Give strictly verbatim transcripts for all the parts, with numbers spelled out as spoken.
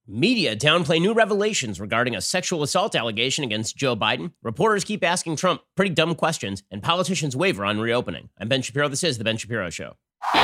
Media downplay new revelations regarding a sexual assault allegation against Joe Biden. Reporters keep asking Trump pretty dumb questions, and politicians waver on reopening. I'm Ben Shapiro. This is The Ben Shapiro Show.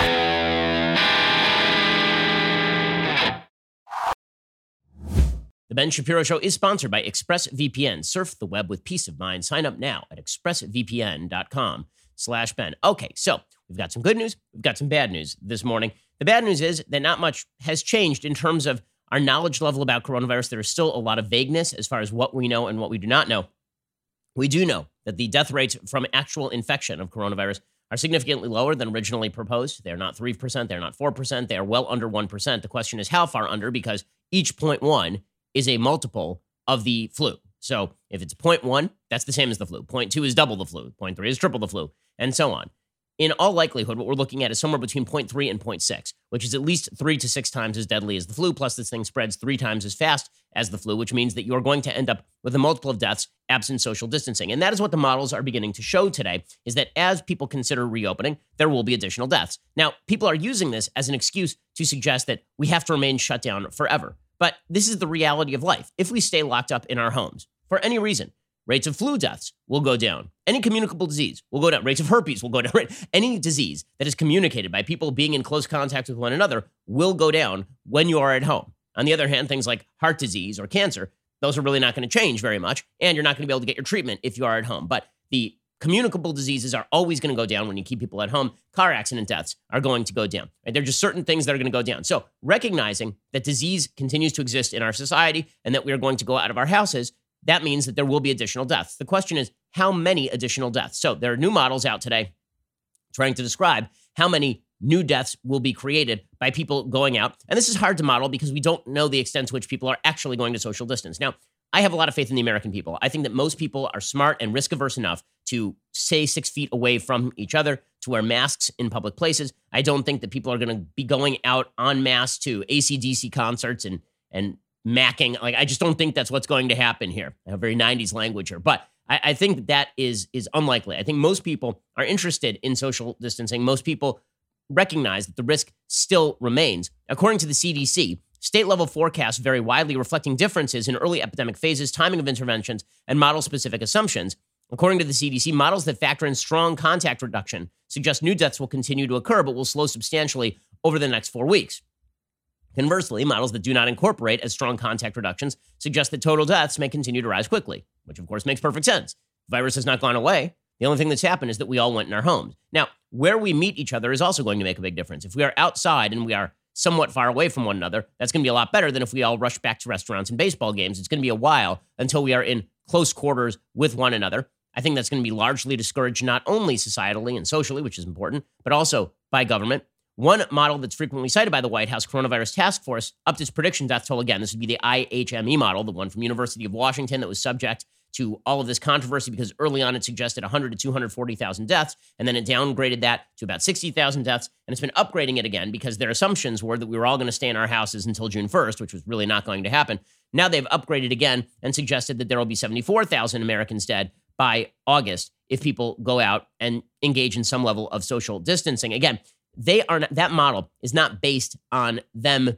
The Ben Shapiro Show is sponsored by ExpressVPN. Surf the web with peace of mind. Sign up now at expressvpn.com slash Ben. Okay, so we've got some good news. We've got some bad news this morning. The bad news is that not much has changed in terms of our knowledge level about coronavirus. There is still a lot of vagueness as far as what we know and what we do not know. We do know that the death rates from actual infection of coronavirus are significantly lower than originally proposed. They're not three percent. They're not four percent. They are well under one percent. The question is how far under, because each zero point one is a multiple of the flu. So if it's zero point one, that's the same as the flu. zero point two is double the flu. zero point three is triple the flu, and so on. In all likelihood, what we're looking at is somewhere between zero point three and zero point six, which is at least three to six times as deadly as the flu, plus this thing spreads three times as fast as the flu, which means that you're going to end up with a multiple of deaths absent social distancing. And that is what the models are beginning to show today, is that as people consider reopening, there will be additional deaths. Now, people are using this as an excuse to suggest that we have to remain shut down forever. But this is the reality of life. If we stay locked up in our homes for any reason, rates of flu deaths will go down. Any communicable disease will go down. Rates of herpes will go down. Any disease that is communicated by people being in close contact with one another will go down when you are at home. On the other hand, things like heart disease or cancer, those are really not going to change very much, and you're not going to be able to get your treatment if you are at home. But the communicable diseases are always going to go down when you keep people at home. Car accident deaths are going to go down. Right? There are just certain things that are going to go down. So recognizing that disease continues to exist in our society and that we are going to go out of our houses, that means that there will be additional deaths. The question is, how many additional deaths? So there are new models out today trying to describe how many new deaths will be created by people going out. And this is hard to model because we don't know the extent to which people are actually going to social distance. Now, I have a lot of faith in the American people. I think that most people are smart and risk-averse enough to stay six feet away from each other, to wear masks in public places. I don't think that people are going to be going out en masse to A C D C concerts and and macking. Like, I just don't think that's what's going to happen here. I have very nineties language here, but I, I think that is is unlikely. I think most people are interested in social distancing. Most people recognize that the risk still remains. According to the C D C, state-level forecasts vary widely, reflecting differences in early epidemic phases, timing of interventions, and model-specific assumptions. According to the C D C, models that factor in strong contact reduction suggest new deaths will continue to occur, but will slow substantially over the next four weeks. Conversely, models that do not incorporate as strong contact reductions suggest that total deaths may continue to rise quickly, which of course makes perfect sense. The virus has not gone away. The only thing that's happened is that we all went in our homes. Now, where we meet each other is also going to make a big difference. If we are outside and we are somewhat far away from one another, that's going to be a lot better than if we all rush back to restaurants and baseball games. It's going to be a while until we are in close quarters with one another. I think that's going to be largely discouraged not only societally and socially, which is important, but also by government. One model that's frequently cited by the White House Coronavirus Task Force upped its prediction death toll again. This would be the I H M E model, the one from University of Washington that was subject to all of this controversy because early on it suggested one hundred to two hundred forty thousand deaths, and then it downgraded that to about sixty thousand deaths, and it's been upgrading it again because their assumptions were that we were all going to stay in our houses until June first, which was really not going to happen. Now they've upgraded again and suggested that there will be seventy-four thousand Americans dead by August if people go out and engage in some level of social distancing. Again, they are not, that model is not based on them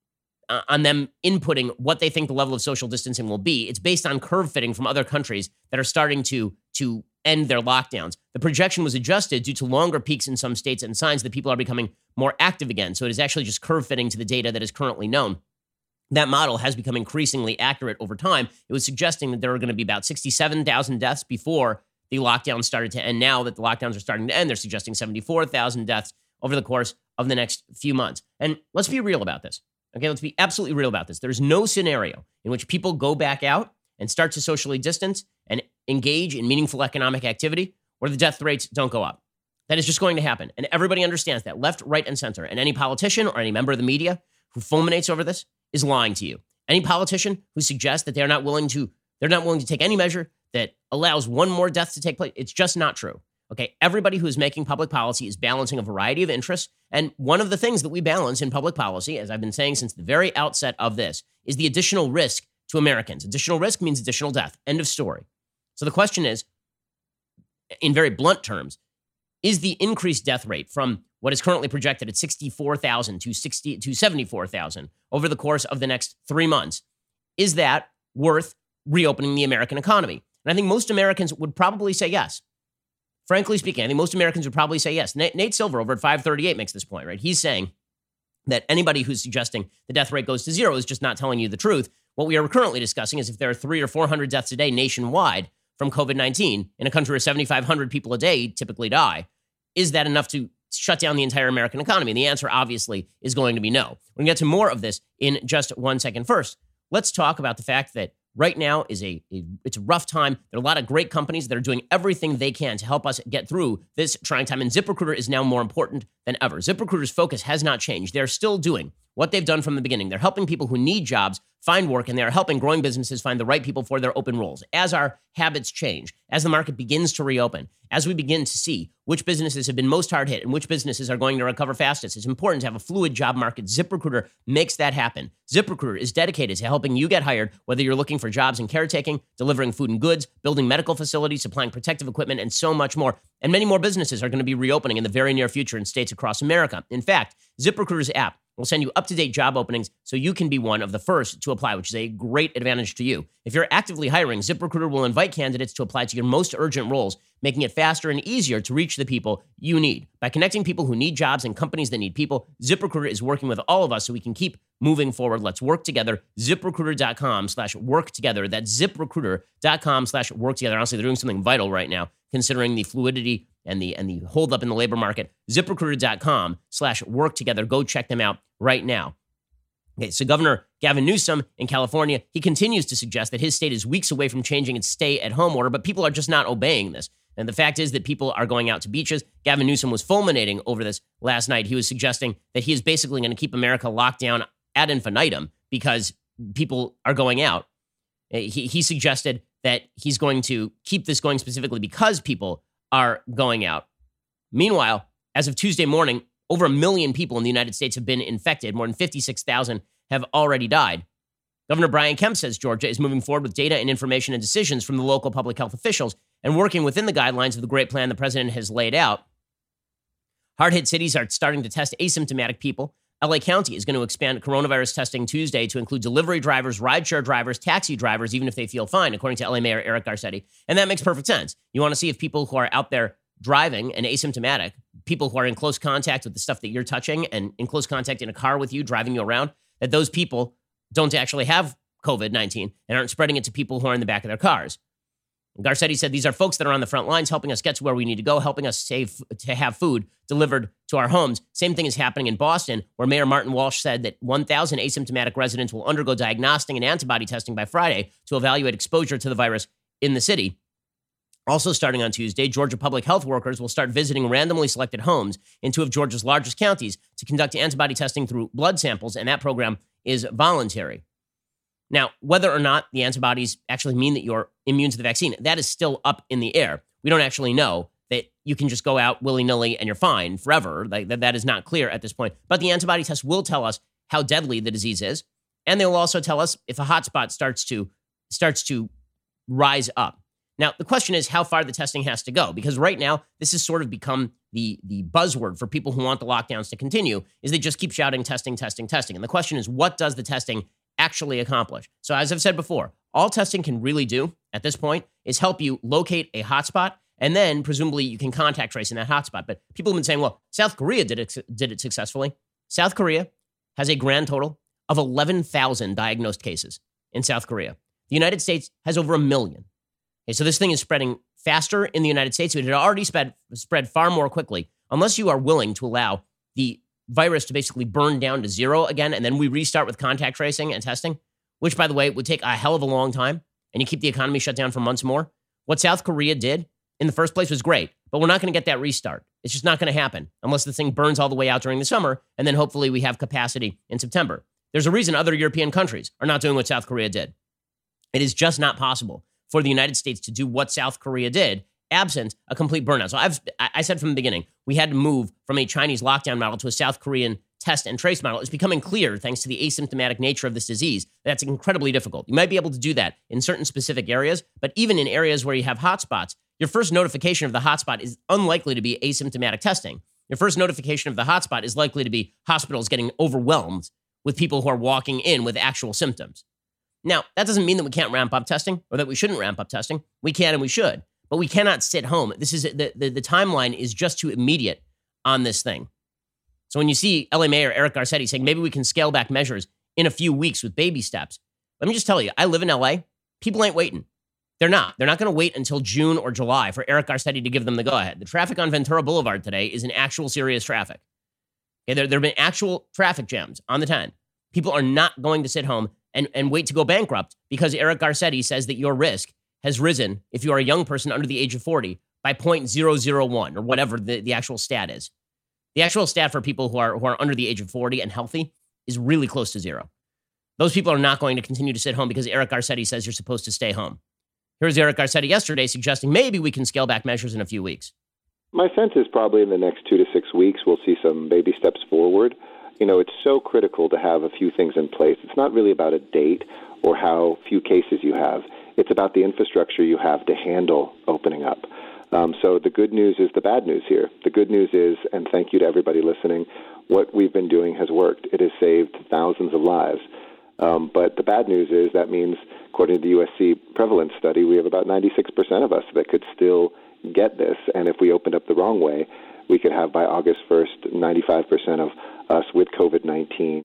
uh, on them inputting what they think the level of social distancing will be. It's based on curve fitting from other countries that are starting to to end their lockdowns. The projection was adjusted due to longer peaks in some states and signs that people are becoming more active again. So it is actually just curve fitting to the data that is currently known. That model has become increasingly accurate over time. It was suggesting that there were going to be about sixty-seven thousand deaths before the lockdown started to end. Now that the lockdowns are starting to end, they're suggesting seventy-four thousand deaths over the course of the next few months. And let's be real about this. Okay, let's be absolutely real about this. There's no scenario in which people go back out and start to socially distance and engage in meaningful economic activity where the death rates don't go up. That is just going to happen. And everybody understands that, left, right, and center. And any politician or any member of the media who fulminates over this is lying to you. Any politician who suggests that they're not willing to, they're not willing to take any measure that allows one more death to take place, it's just not true. Okay, everybody who is making public policy is balancing a variety of interests. And one of the things that we balance in public policy, as I've been saying since the very outset of this, is the additional risk to Americans. Additional risk means additional death. End of story. So the question is, in very blunt terms, is the increased death rate from what is currently projected at sixty-four thousand to sixty to seventy-four thousand over the course of the next three months. Is that worth reopening the American economy? And I think most Americans would probably say yes. Frankly speaking, I think most Americans would probably say yes. Nate, Nate Silver over at five thirty-eight makes this point, right? He's saying that anybody who's suggesting the death rate goes to zero is just not telling you the truth. What we are currently discussing is if there are three or four hundred deaths a day nationwide from COVID nineteen in a country where seventy-five hundred people a day typically die, is that enough to shut down the entire American economy? And the answer obviously is going to be no. We're going to get to more of this in just one second. First, let's talk about the fact that right now is a, a it's a rough time. There are a lot of great companies that are doing everything they can to help us get through this trying time. And ZipRecruiter is now more important than ever. ZipRecruiter's focus has not changed. They're still doing what they've done from the beginning. They're helping people who need jobs find work, and they're helping growing businesses find the right people for their open roles. As our habits change, as the market begins to reopen, as we begin to see which businesses have been most hard hit and which businesses are going to recover fastest, it's important to have a fluid job market. ZipRecruiter makes that happen. ZipRecruiter is dedicated to helping you get hired, whether you're looking for jobs in caretaking, delivering food and goods, building medical facilities, supplying protective equipment, and so much more. And many more businesses are going to be reopening in the very near future in states across America. In fact, ZipRecruiter's app will send you up-to-date job openings so you can be one of the first to apply, which is a great advantage to you. If you're actively hiring, ZipRecruiter will invite candidates to apply to your most urgent roles, making it faster and easier to reach the people you need. By connecting people who need jobs and companies that need people, ZipRecruiter is working with all of us so we can keep moving forward. Let's work together. ZipRecruiter.com slash work together. That's ZipRecruiter.com slash work together. Honestly, they're doing something vital right now, considering the fluidity and the and the holdup in the labor market. ZipRecruiter.com slash work together. Go check them out right now. Okay, so Governor Gavin Newsom in California, he continues to suggest that his state is weeks away from changing its stay-at-home order, but people are just not obeying this. And the fact is that people are going out to beaches. Gavin Newsom was fulminating over this last night. He was suggesting that he is basically going to keep America locked down ad infinitum because people are going out. He, he suggested that he's going to keep this going specifically because people are going out. Meanwhile, as of Tuesday morning, over a million people in the United States have been infected. More than fifty-six thousand have already died. Governor Brian Kemp says Georgia is moving forward with data and information and decisions from the local public health officials and working within the guidelines of the great plan the president has laid out. Hard-hit cities are starting to test asymptomatic people. L A County is going to expand coronavirus testing Tuesday to include delivery drivers, rideshare drivers, taxi drivers, even if they feel fine, according to L A Mayor Eric Garcetti. And that makes perfect sense. You want to see if people who are out there driving and asymptomatic, people who are in close contact with the stuff that you're touching and in close contact in a car with you, driving you around, that those people don't actually have COVID nineteen and aren't spreading it to people who are in the back of their cars. Garcetti said these are folks that are on the front lines helping us get to where we need to go, helping us save to have food delivered to our homes. Same thing is happening in Boston, where Mayor Martin Walsh said that one thousand asymptomatic residents will undergo diagnostic and antibody testing by Friday to evaluate exposure to the virus in the city. Also starting on Tuesday, Georgia public health workers will start visiting randomly selected homes in two of Georgia's largest counties to conduct antibody testing through blood samples, and that program is voluntary. Now, whether or not the antibodies actually mean that you're immune to the vaccine, that is still up in the air. We don't actually know that you can just go out willy-nilly and you're fine forever. Like, that, that is not clear at this point. But the antibody test will tell us how deadly the disease is, and they will also tell us if a hotspot starts to starts to rise up. Now, the question is how far the testing has to go, because right now, this has sort of become the, the buzzword for people who want the lockdowns to continue, is they just keep shouting testing, testing, testing. And the question is, what does the testing actually accomplish? So as I've said before, all testing can really do at this point is help you locate a hotspot, and then presumably you can contact trace in that hotspot. But people have been saying, well, South Korea did it, did it successfully. South Korea has a grand total of eleven thousand diagnosed cases in South Korea. The United States has over a million. Okay, so this thing is spreading faster in the United States. It had already spread, spread far more quickly, unless you are willing to allow the virus to basically burn down to zero again, and then we restart with contact tracing and testing, which, by the way, would take a hell of a long time, and you keep the economy shut down for months more. What South Korea did in the first place was great, but we're not going to get that restart. It's just not going to happen unless the thing burns all the way out during the summer, and then hopefully we have capacity in September. There's a reason other European countries are not doing what South Korea did. It is just not possible for the United States to do what South Korea did, absent a complete burnout. So I've I said from the beginning, we had to move from a Chinese lockdown model to a South Korean test and trace model. It's becoming clear, thanks to the asymptomatic nature of this disease, that's incredibly difficult. You might be able to do that in certain specific areas, but even in areas where you have hotspots, your first notification of the hotspot is unlikely to be asymptomatic testing. your first notification of the hotspot is likely to be hospitals getting overwhelmed with people who are walking in with actual symptoms. Now, that doesn't mean that we can't ramp up testing or that we shouldn't ramp up testing. We can and we should, but we cannot sit home. This is the, the, the timeline is just too immediate on this thing. So when you see L A Mayor Eric Garcetti saying maybe we can scale back measures in a few weeks with baby steps, let me just tell you, I live in L A. People ain't waiting. They're not. They're not going to wait until June or July for Eric Garcetti to give them the go-ahead. The traffic on Ventura Boulevard today is an actual serious traffic. Okay, there, there have been actual traffic jams on the ten. People are not going to sit home and, and wait to go bankrupt because Eric Garcetti says that your risk has risen, if you are a young person under the age of forty, by zero point zero zero one or whatever the, the actual stat is. The actual stat for people who are, who are under the age of forty and healthy is really close to zero. Those people are not going to continue to sit home because Eric Garcetti says you're supposed to stay home. Here's Eric Garcetti yesterday suggesting maybe we can scale back measures in a few weeks. My sense is probably in the next two to six weeks, we'll see some baby steps forward. You know, it's so critical to have a few things in place. It's not really about a date or how few cases you have. It's about the infrastructure you have to handle opening up. Um, so the good news is the bad news here. The good news is, and thank you to everybody listening, what we've been doing has worked. It has saved thousands of lives. Um, but the bad news is that means, according to the U S C prevalence study, we have about ninety-six percent of us that could still get this. And if we opened up the wrong way, we could have by August first, ninety-five percent of us with COVID nineteen.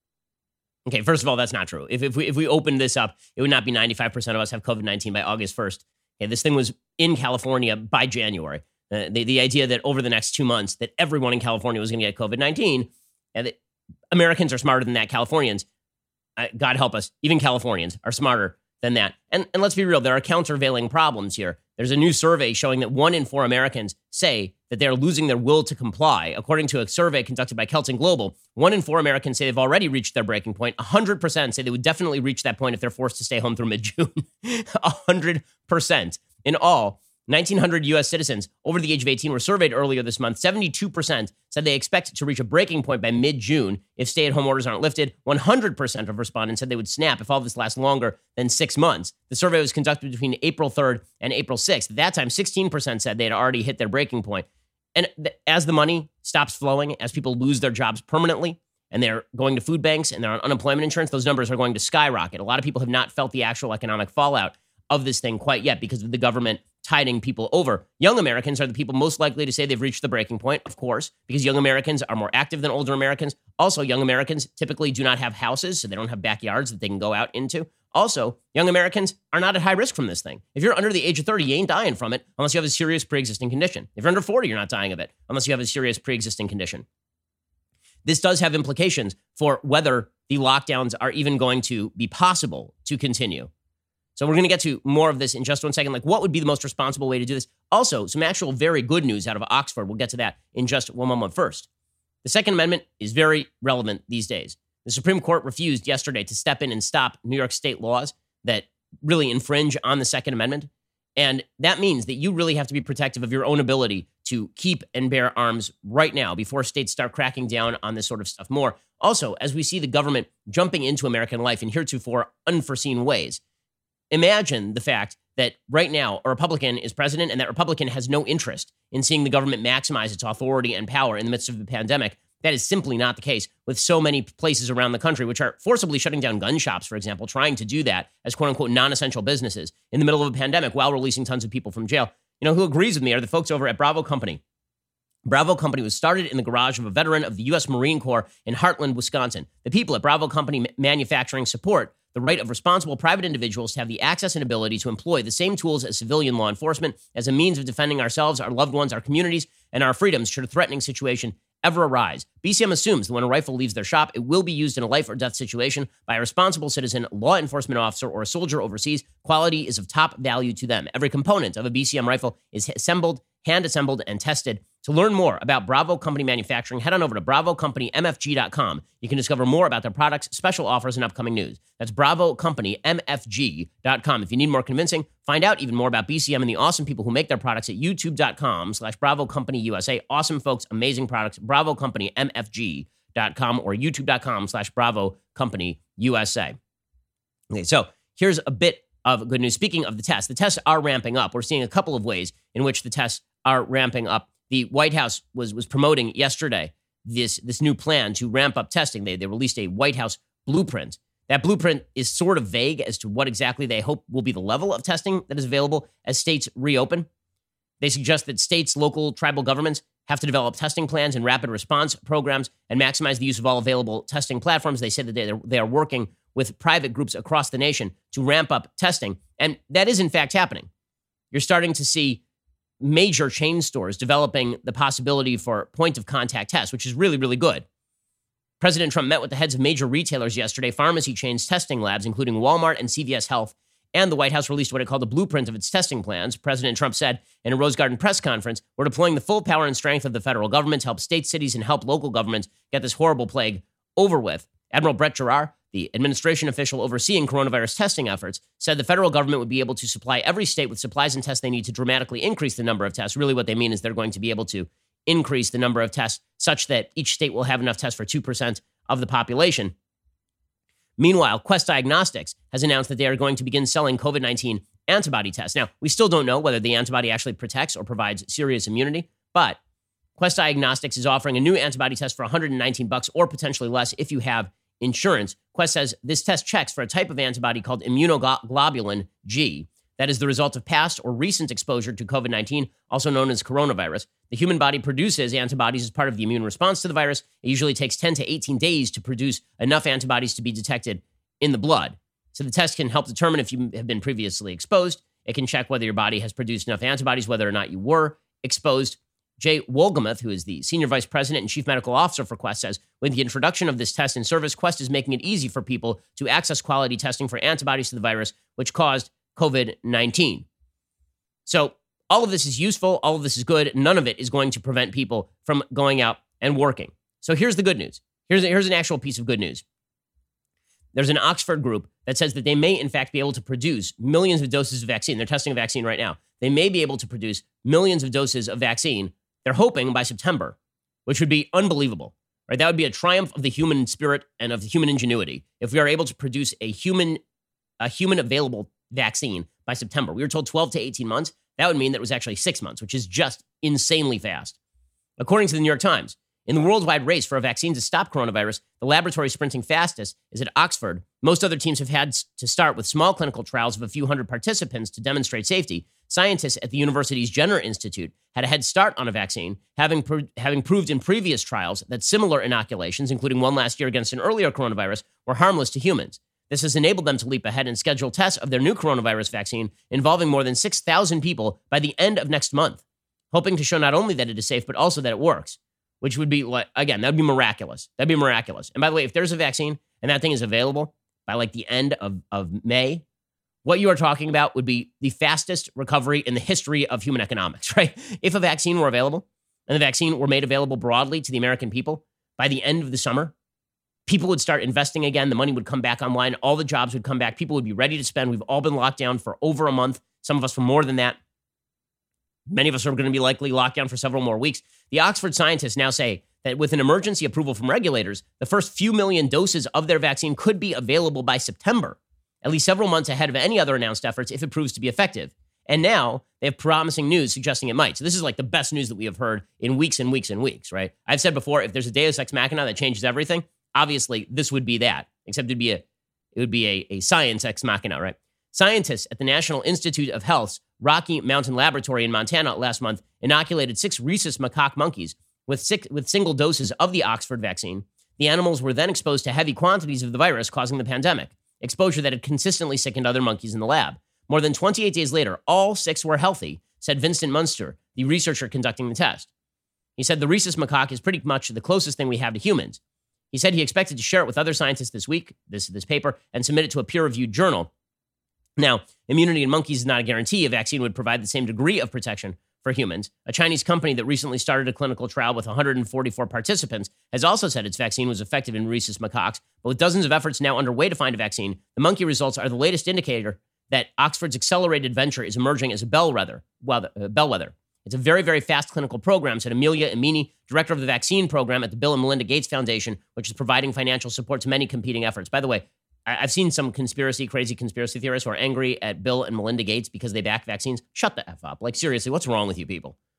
Okay, first of all, that's not true. If, if we if we opened this up, it would not be ninety-five percent of us have COVID nineteen by August first. Okay, this thing was in California by January. Uh, the, the idea that over the next two months that everyone in California was going to get COVID nineteen, and that Americans are smarter than that, Californians, uh, God help us, even Californians are smarter than that. And, and let's be real, there are countervailing problems here. There's a new survey showing that one in four Americans say that they're losing their will to comply. According to a survey conducted by Kelton Global, one in four Americans say they've already reached their breaking point. one hundred percent say they would definitely reach that point if they're forced to stay home through mid-June. one hundred percent. In all, nineteen hundred U S citizens over the age of eighteen were surveyed earlier this month. seventy-two percent said they expect to reach a breaking point by mid-June if stay-at-home orders aren't lifted. one hundred percent of respondents said they would snap if all this lasts longer than six months. The survey was conducted between April third and April sixth. At that time, sixteen percent said they had already hit their breaking point. And th- as the money stops flowing, as people lose their jobs permanently, and they're going to food banks and they're on unemployment insurance, those numbers are going to skyrocket. A lot of people have not felt the actual economic fallout of this thing quite yet because of the government tiding people over. Young Americans are the people most likely to say they've reached the breaking point, of course, because young Americans are more active than older Americans. Also, young Americans typically do not have houses, so they don't have backyards that they can go out into. Also, young Americans are not at high risk from this thing. If you're under the age of thirty, you ain't dying from it unless you have a serious pre-existing condition. If you're under forty, you're not dying of it unless you have a serious pre-existing condition. This does have implications for whether the lockdowns are even going to be possible to continue. So we're going to get to more of this in just one second. Like, what would be the most responsible way to do this? Also, some actual very good news out of Oxford. We'll get to that in just one moment. First, the Second Amendment is very relevant these days. The Supreme Court refused yesterday to step in and stop New York state laws that really infringe on the Second Amendment. And that means that you really have to be protective of your own ability to keep and bear arms right now before states start cracking down on this sort of stuff more. Also, as we see the government jumping into American life in heretofore unforeseen ways, imagine the fact that right now a Republican is president and that Republican has no interest in seeing the government maximize its authority and power in the midst of the pandemic. That is simply not the case with so many places around the country, which are forcibly shutting down gun shops, for example, trying to do that as quote unquote non-essential businesses in the middle of a pandemic while releasing tons of people from jail. You know, who agrees with me are the folks over at Bravo Company. Bravo Company was started in the garage of a veteran of the U S Marine Corps in Heartland, Wisconsin. The people at Bravo Company Manufacturing support the right of responsible private individuals to have the access and ability to employ the same tools as civilian law enforcement as a means of defending ourselves, our loved ones, our communities, and our freedoms should a threatening situation ever arise. B C M assumes that when a rifle leaves their shop, it will be used in a life or death situation by a responsible citizen, law enforcement officer, or a soldier overseas. Quality is of top value to them. Every component of a B C M rifle is assembled, hand-assembled, and tested. To learn more about Bravo Company Manufacturing, head on over to bravo company m f g dot com. You can discover more about their products, special offers, and upcoming news. That's bravo company m f g dot com. If you need more convincing, find out even more about B C M and the awesome people who make their products at youtube dot com slash bravo company u s a. Awesome folks, amazing products, bravo company m f g dot com or youtube dot com slash bravo company u s a. Okay, so here's a bit of good news. Speaking of the tests, the tests are ramping up. We're seeing a couple of ways in which the tests are ramping up The White House was was promoting yesterday this, this new plan to ramp up testing. They, they released a White House blueprint. That blueprint is sort of vague as to what exactly they hope will be the level of testing that is available as states reopen. They suggest that states, local, tribal governments have to develop testing plans and rapid response programs and maximize the use of all available testing platforms. They say that they, they are working with private groups across the nation to ramp up testing. And that is, in fact, happening. You're starting to see major chain stores developing the possibility for point-of-contact tests, which is really, really good. President Trump met with the heads of major retailers yesterday, pharmacy chains, testing labs, including Walmart and C V S Health, and the White House released what it called a blueprint of its testing plans. President Trump said in a Rose Garden press conference, "We're deploying the full power and strength of the federal government to help states, cities, and help local governments get this horrible plague over with." Admiral Brett Giroir, the administration official overseeing coronavirus testing efforts, said the federal government would be able to supply every state with supplies and tests they need to dramatically increase the number of tests. Really what they mean is they're going to be able to increase the number of tests such that each state will have enough tests for two percent of the population. Meanwhile, Quest Diagnostics has announced that they are going to begin selling COVID nineteen antibody tests. Now, we still don't know whether the antibody actually protects or provides serious immunity, but Quest Diagnostics is offering a new antibody test for one hundred nineteen bucks or potentially less if you have insurance. Quest says this test checks for a type of antibody called immunoglobulin G that is the result of past or recent exposure to COVID nineteen, also known as coronavirus. The human body produces antibodies as part of the immune response to the virus. It usually takes ten to eighteen days to produce enough antibodies to be detected in the blood. So the test can help determine if you have been previously exposed. It can check whether your body has produced enough antibodies, whether or not you were exposed. Jay Wolgamuth, who is the Senior Vice President and Chief Medical Officer for Quest, says, with the introduction of this test in service, Quest is making it easy for people to access quality testing for antibodies to the virus, which caused COVID nineteen. So all of this is useful. All of this is good. None of it is going to prevent people from going out and working. So here's the good news. Here's, a, here's an actual piece of good news. There's an Oxford group that says that they may, in fact, be able to produce millions of doses of vaccine. They're testing a vaccine right now. They may be able to produce millions of doses of vaccine. They're hoping by September, which would be unbelievable, right? That would be a triumph of the human spirit and of the human ingenuity if we are able to produce a human, a human available vaccine by September. We were told twelve to eighteen months. That would mean that it was actually six months, which is just insanely fast. According to the New York Times, in the worldwide race for a vaccine to stop coronavirus, the laboratory sprinting fastest is at Oxford. Most other teams have had to start with small clinical trials of a few hundred participants to demonstrate safety. Scientists at the university's Jenner Institute had a head start on a vaccine, having, pro- having proved in previous trials that similar inoculations, including one last year against an earlier coronavirus, were harmless to humans. This has enabled them to leap ahead and schedule tests of their new coronavirus vaccine involving more than six thousand people by the end of next month, hoping to show not only that it is safe, but also that it works, which would be, like, again, that would be miraculous. That'd be miraculous. And by the way, if there's a vaccine and that thing is available by like the end of, of May, what you are talking about would be the fastest recovery in the history of human economics, right? If a vaccine were available and the vaccine were made available broadly to the American people by the end of the summer, people would start investing again. The money would come back online. All the jobs would come back. People would be ready to spend. We've all been locked down for over a month. Some of us for more than that. Many of us are going to be likely locked down for several more weeks. The Oxford scientists now say that with an emergency approval from regulators, the first few million doses of their vaccine could be available by September, at least several months ahead of any other announced efforts if it proves to be effective. And now they have promising news suggesting it might. So this is like the best news that we have heard in weeks and weeks and weeks, right? I've said before, if there's a Deus Ex Machina that changes everything, obviously this would be that, except it'd be a, it would be a, a science ex machina, right? Scientists at the National Institute of Health's Rocky Mountain Laboratory in Montana last month inoculated six rhesus macaque monkeys with, six, with single doses of the Oxford vaccine. The animals were then exposed to heavy quantities of the virus causing the pandemic, exposure that had consistently sickened other monkeys in the lab. More than twenty-eight days later, all six were healthy, said Vincent Munster, the researcher conducting the test. He said the rhesus macaque is pretty much the closest thing we have to humans. He said he expected to share it with other scientists this week, this, this paper, and submit it to a peer-reviewed journal. Now, immunity in monkeys is not a guarantee. A vaccine would provide the same degree of protection for humans. A Chinese company that recently started a clinical trial with one hundred forty-four participants has also said its vaccine was effective in rhesus macaques. But with dozens of efforts now underway to find a vaccine, the monkey results are the latest indicator that Oxford's accelerated venture is emerging as a bellwether. Well, uh, bellwether. It's a very, very fast clinical program, said Amelia Emini, director of the vaccine program at the Bill and Melinda Gates Foundation, which is providing financial support to many competing efforts. By the way, I've seen some conspiracy, crazy conspiracy theorists who are angry at Bill and Melinda Gates because they back vaccines. Shut the F up. Like, seriously, what's wrong with you people?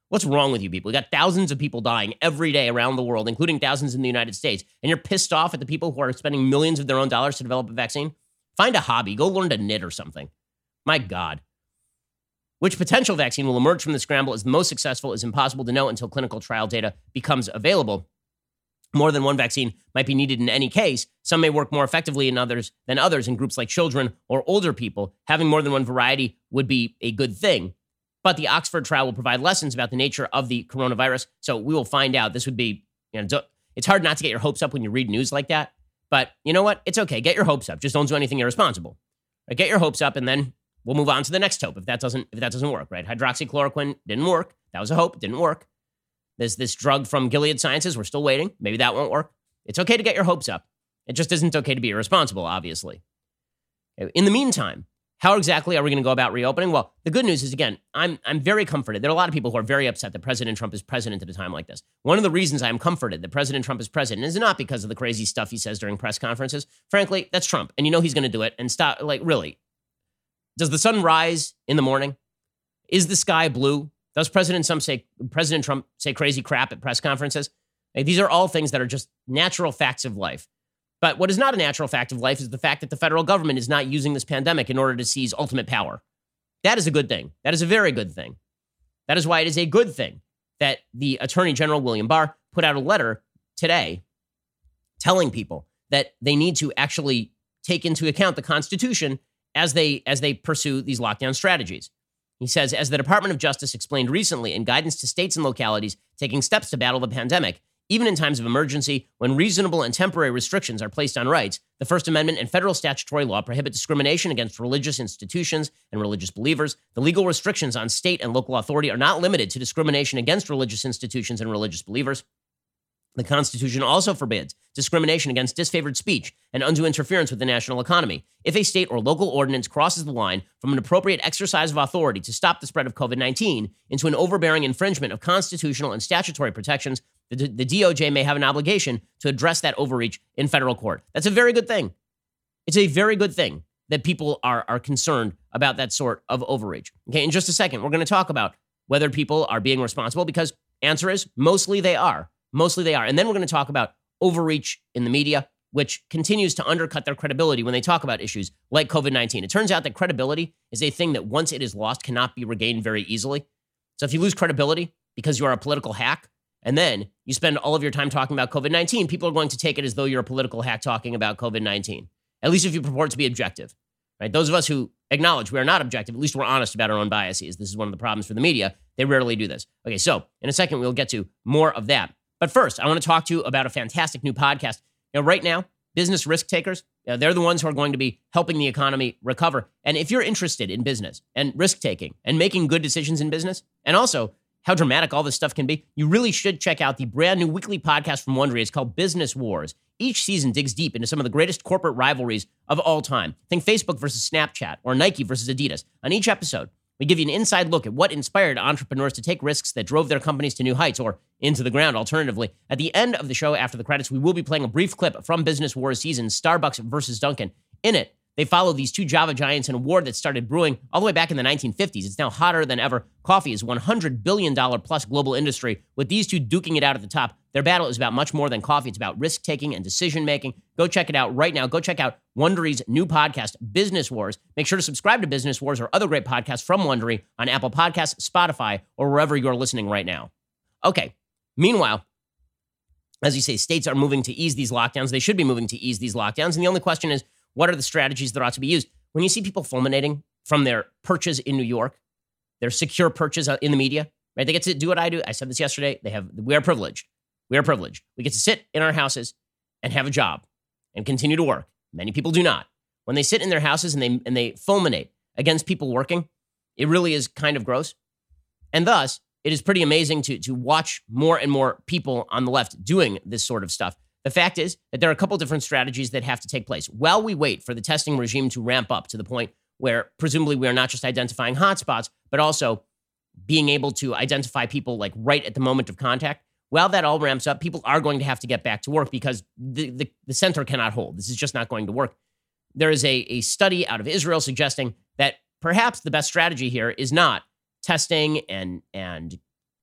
What's wrong with you people? We got thousands of people dying every day around the world, including thousands in the United States, and you're pissed off at the people who are spending millions of their own dollars to develop a vaccine? Find a hobby. Go learn to knit or something. My God. Which potential vaccine will emerge from the scramble as the most successful is impossible to know until clinical trial data becomes available. More than one vaccine might be needed in any case. Some may work more effectively in others than others in groups like children or older people. Having more than one variety would be a good thing. But the Oxford trial will provide lessons about the nature of the coronavirus. So we will find out. This would be, you know, it's hard not to get your hopes up when you read news like that. But you know what? It's okay. Get your hopes up. Just don't do anything irresponsible. Right? Get your hopes up, and then we'll move on to the next hope if that doesn't if that doesn't work. Right? Hydroxychloroquine didn't work. That was a hope. Didn't work. There's this drug from Gilead Sciences. We're still waiting. Maybe that won't work. It's okay to get your hopes up. It just isn't okay to be irresponsible, obviously. In the meantime, how exactly are we going to go about reopening? Well, the good news is, again, I'm I'm very comforted. There are a lot of people who are very upset that President Trump is president at a time like this. One of the reasons I'm comforted that President Trump is president is not because of the crazy stuff he says during press conferences. Frankly, that's Trump, and you know he's going to do it. And stop, like, really, does the sun rise in the morning? Is the sky blue? Does President Trump say President Trump say crazy crap at press conferences? Like, these are all things that are just natural facts of life. But what is not a natural fact of life is the fact that the federal government is not using this pandemic in order to seize ultimate power. That is a good thing. That is a very good thing. That is why it is a good thing that the Attorney General, William Barr, put out a letter today telling people that they need to actually take into account the Constitution as they as they pursue these lockdown strategies. He says, as the Department of Justice explained recently in guidance to states and localities taking steps to battle the pandemic, even in times of emergency, when reasonable and temporary restrictions are placed on rights, the First Amendment and federal statutory law prohibit discrimination against religious institutions and religious believers. The legal restrictions on state and local authority are not limited to discrimination against religious institutions and religious believers. The Constitution also forbids discrimination against disfavored speech and undue interference with the national economy. If a state or local ordinance crosses the line from an appropriate exercise of authority to stop the spread of COVID nineteen into an overbearing infringement of constitutional and statutory protections, the, the D O J may have an obligation to address that overreach in federal court. That's a very good thing. It's a very good thing that people are, are concerned about that sort of overreach. Okay, in just a second, we're going to talk about whether people are being responsible, because answer is mostly they are. Mostly they are. And then we're going to talk about overreach in the media, which continues to undercut their credibility when they talk about issues like COVID nineteen. It turns out that credibility is a thing that once it is lost cannot be regained very easily. So if you lose credibility because you are a political hack, and then you spend all of your time talking about COVID nineteen, people are going to take it as though you're a political hack talking about COVID nineteen, at least if you purport to be objective. Right? Those of us who acknowledge we are not objective, at least we're honest about our own biases. This is one of the problems for the media. They rarely do this. Okay, so in a second, we'll get to more of that. But first, I want to talk to you about a fantastic new podcast. You know, right now, business risk takers, you know, they're the ones who are going to be helping the economy recover. And if you're interested in business and risk taking and making good decisions in business, and also how dramatic all this stuff can be, you really should check out the brand new weekly podcast from Wondery. It's called Business Wars. Each season digs deep into some of the greatest corporate rivalries of all time. Think Facebook versus Snapchat or Nike versus Adidas. On each episode, we give you an inside look at what inspired entrepreneurs to take risks that drove their companies to new heights or into the ground. Alternatively, at the end of the show, after the credits, we will be playing a brief clip from Business Wars season, Starbucks versus Dunkin'. In it, they follow these two Java giants in a war that started brewing all the way back in the nineteen fifties. It's now hotter than ever. Coffee is a one hundred billion dollars plus global industry, with these two duking it out at the top. Their battle is about much more than coffee. It's about risk-taking and decision-making. Go check it out right now. Go check out Wondery's new podcast, Business Wars. Make sure to subscribe to Business Wars or other great podcasts from Wondery on Apple Podcasts, Spotify, or wherever you're listening right now. Okay. Meanwhile, as you say, states are moving to ease these lockdowns. They should be moving to ease these lockdowns. And the only question is, what are the strategies that ought to be used? When you see people fulminating from their perches in New York, their secure perches in the media, right? They get to do what I do. I said this yesterday. They have, we are privileged. We are privileged. We get to sit in our houses and have a job and continue to work. Many people do not. When they sit in their houses and they and they fulminate against people working, it really is kind of gross. And thus, it is pretty amazing to, to watch more and more people on the left doing this sort of stuff. The fact is that there are a couple different strategies that have to take place while we wait for the testing regime to ramp up to the point where presumably we are not just identifying hotspots, but also being able to identify people like right at the moment of contact. While that all ramps up, people are going to have to get back to work because the, the, the center cannot hold. This is just not going to work. There is a, a study out of Israel suggesting that perhaps the best strategy here is not testing and, and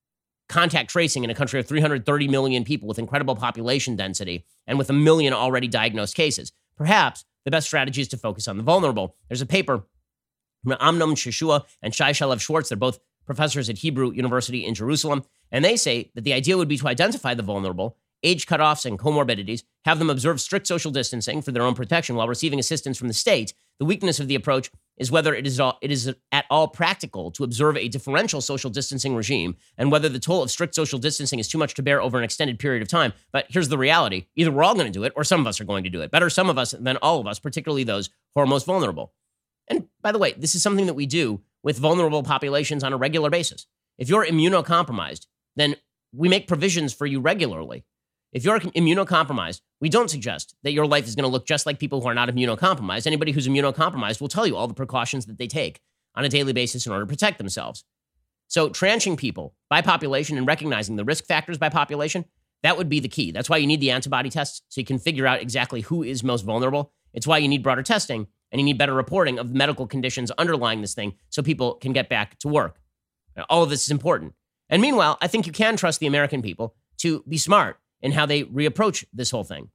contact tracing in a country of three hundred thirty million people with incredible population density and with a million already diagnosed cases. Perhaps the best strategy is to focus on the vulnerable. There's a paper from Amnon Shashua and Shai Shalev Schwartz. They're both professors at Hebrew University in Jerusalem. And they say that the idea would be to identify the vulnerable, age cutoffs and comorbidities, have them observe strict social distancing for their own protection while receiving assistance from the state. The weakness of the approach is whether it is, all, it is at all practical to observe a differential social distancing regime and whether the toll of strict social distancing is too much to bear over an extended period of time. But here's the reality. Either we're all going to do it or some of us are going to do it. Better some of us than all of us, particularly those who are most vulnerable. And by the way, this is something that we do with vulnerable populations on a regular basis. If you're immunocompromised, then we make provisions for you regularly. If you're immunocompromised, we don't suggest that your life is going to look just like people who are not immunocompromised. Anybody who's immunocompromised will tell you all the precautions that they take on a daily basis in order to protect themselves. So tranching people by population and recognizing the risk factors by population, that would be the key. That's why you need the antibody tests, so you can figure out exactly who is most vulnerable. It's why you need broader testing, and you need better reporting of the medical conditions underlying this thing so people can get back to work. All of this is important. And meanwhile, I think you can trust the American people to be smart in how they reapproach this whole thing.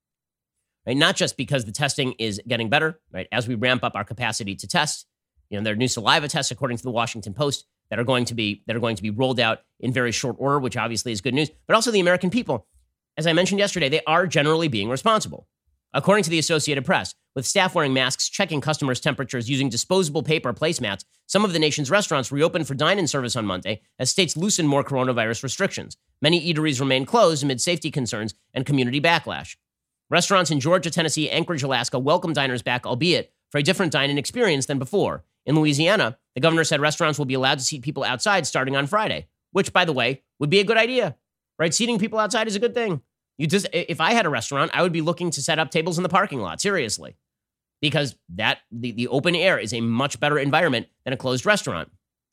Right? Not just because the testing is getting better, right? As we ramp up our capacity to test, you know, there are new saliva tests, according to the Washington Post, that are going to be that are going to be rolled out in very short order, which obviously is good news. But also the American people, as I mentioned yesterday, they are generally being responsible. According to the Associated Press, with staff wearing masks, checking customers' temperatures, using disposable paper placemats, some of the nation's restaurants reopened for dine-in service on Monday as states loosened more coronavirus restrictions. Many eateries remain closed amid safety concerns and community backlash. Restaurants in Georgia, Tennessee, Anchorage, Alaska welcome diners back, albeit for a different dine-in experience than before. In Louisiana, the governor said restaurants will be allowed to seat people outside starting on Friday, which, by the way, would be a good idea, right? Seating people outside is a good thing. You just, if I had a restaurant, I would be looking to set up tables in the parking lot, seriously, because that the, the open air is a much better environment than a closed restaurant.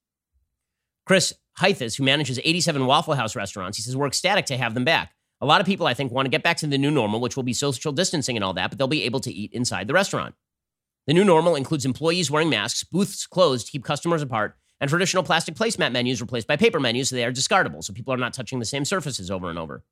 Chris Heithis, who manages eighty-seven Waffle House restaurants, he says, we're ecstatic to have them back. A lot of people, I think, want to get back to the new normal, which will be social distancing and all that, but they'll be able to eat inside the restaurant. The new normal includes employees wearing masks, booths closed to keep customers apart, and traditional plastic placemat menus replaced by paper menus so they are discardable, so people are not touching the same surfaces over and over.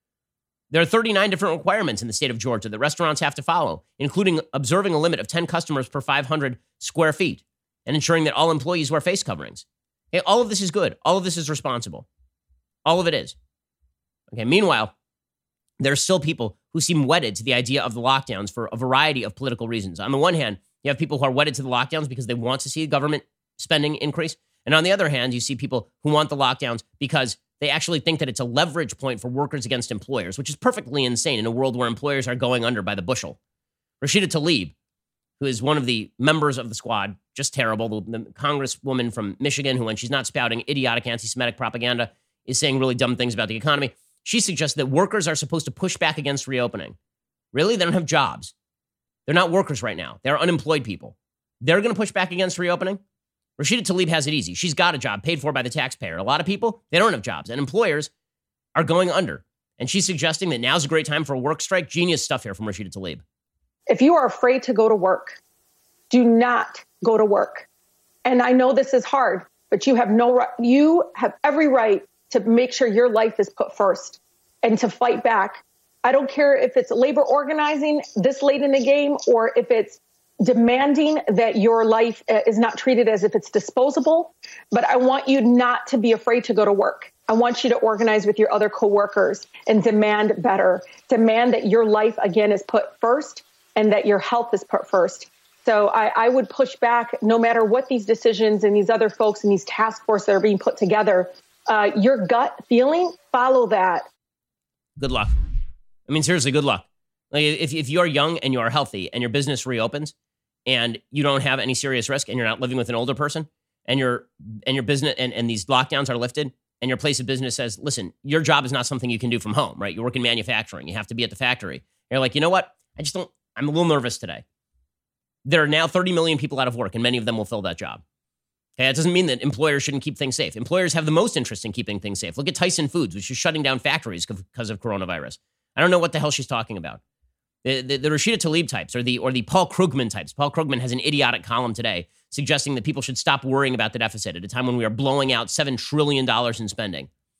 There are thirty-nine different requirements in the state of Georgia that restaurants have to follow, including observing a limit of ten customers per five hundred square feet and ensuring that all employees wear face coverings. Okay, all of this is good. All of this is responsible. All of it is. Okay, meanwhile, there are still people who seem wedded to the idea of the lockdowns for a variety of political reasons. On the one hand, you have people who are wedded to the lockdowns because they want to see government spending increase. And on the other hand, you see people who want the lockdowns because they actually think that it's a leverage point for workers against employers, which is perfectly insane in a world where employers are going under by the bushel. Rashida Tlaib, who is one of the members of the squad, just terrible, the, the congresswoman from Michigan, who when she's not spouting idiotic anti-Semitic propaganda is saying really dumb things about the economy, she suggests that workers are supposed to push back against reopening. Really? They don't have jobs. They're not workers right now. They're unemployed people. They're going to push back against reopening? Rashida Tlaib has it easy. She's got a job paid for by the taxpayer. A lot of people, they don't have jobs, and employers are going under. And she's suggesting that now's a great time for a work strike. Genius stuff here from Rashida Tlaib. If you are afraid to go to work, do not go to work. And I know this is hard, but you have no, you have every right to make sure your life is put first and to fight back. I don't care if it's labor organizing this late in the game or if it's demanding that your life is not treated as if it's disposable. But I want you not to be afraid to go to work. I want you to organize with your other coworkers and demand better. Demand that your life, again, is put first and that your health is put first. So I, I would push back no matter what these decisions and these other folks and these task forces that are being put together. Uh, your gut feeling, follow that. Good luck. I mean, seriously, good luck. Like if, if you're young and you are healthy and your business reopens and you don't have any serious risk and you're not living with an older person and your and your business and, and these lockdowns are lifted and your place of business says, listen, your job is not something you can do from home, right? You work in manufacturing. You have to be at the factory. You're like, you know what? I just don't, I'm a little nervous today. There are now thirty million people out of work and many of them will fill that job. Okay, that doesn't mean that employers shouldn't keep things safe. Employers have the most interest in keeping things safe. Look at Tyson Foods, which is shutting down factories because of coronavirus. I don't know what the hell she's talking about. The, the, the Rashida Tlaib types or the or the Paul Krugman types. Paul Krugman has an idiotic column today suggesting that people should stop worrying about the deficit at a time when we are blowing out seven trillion dollars in spending.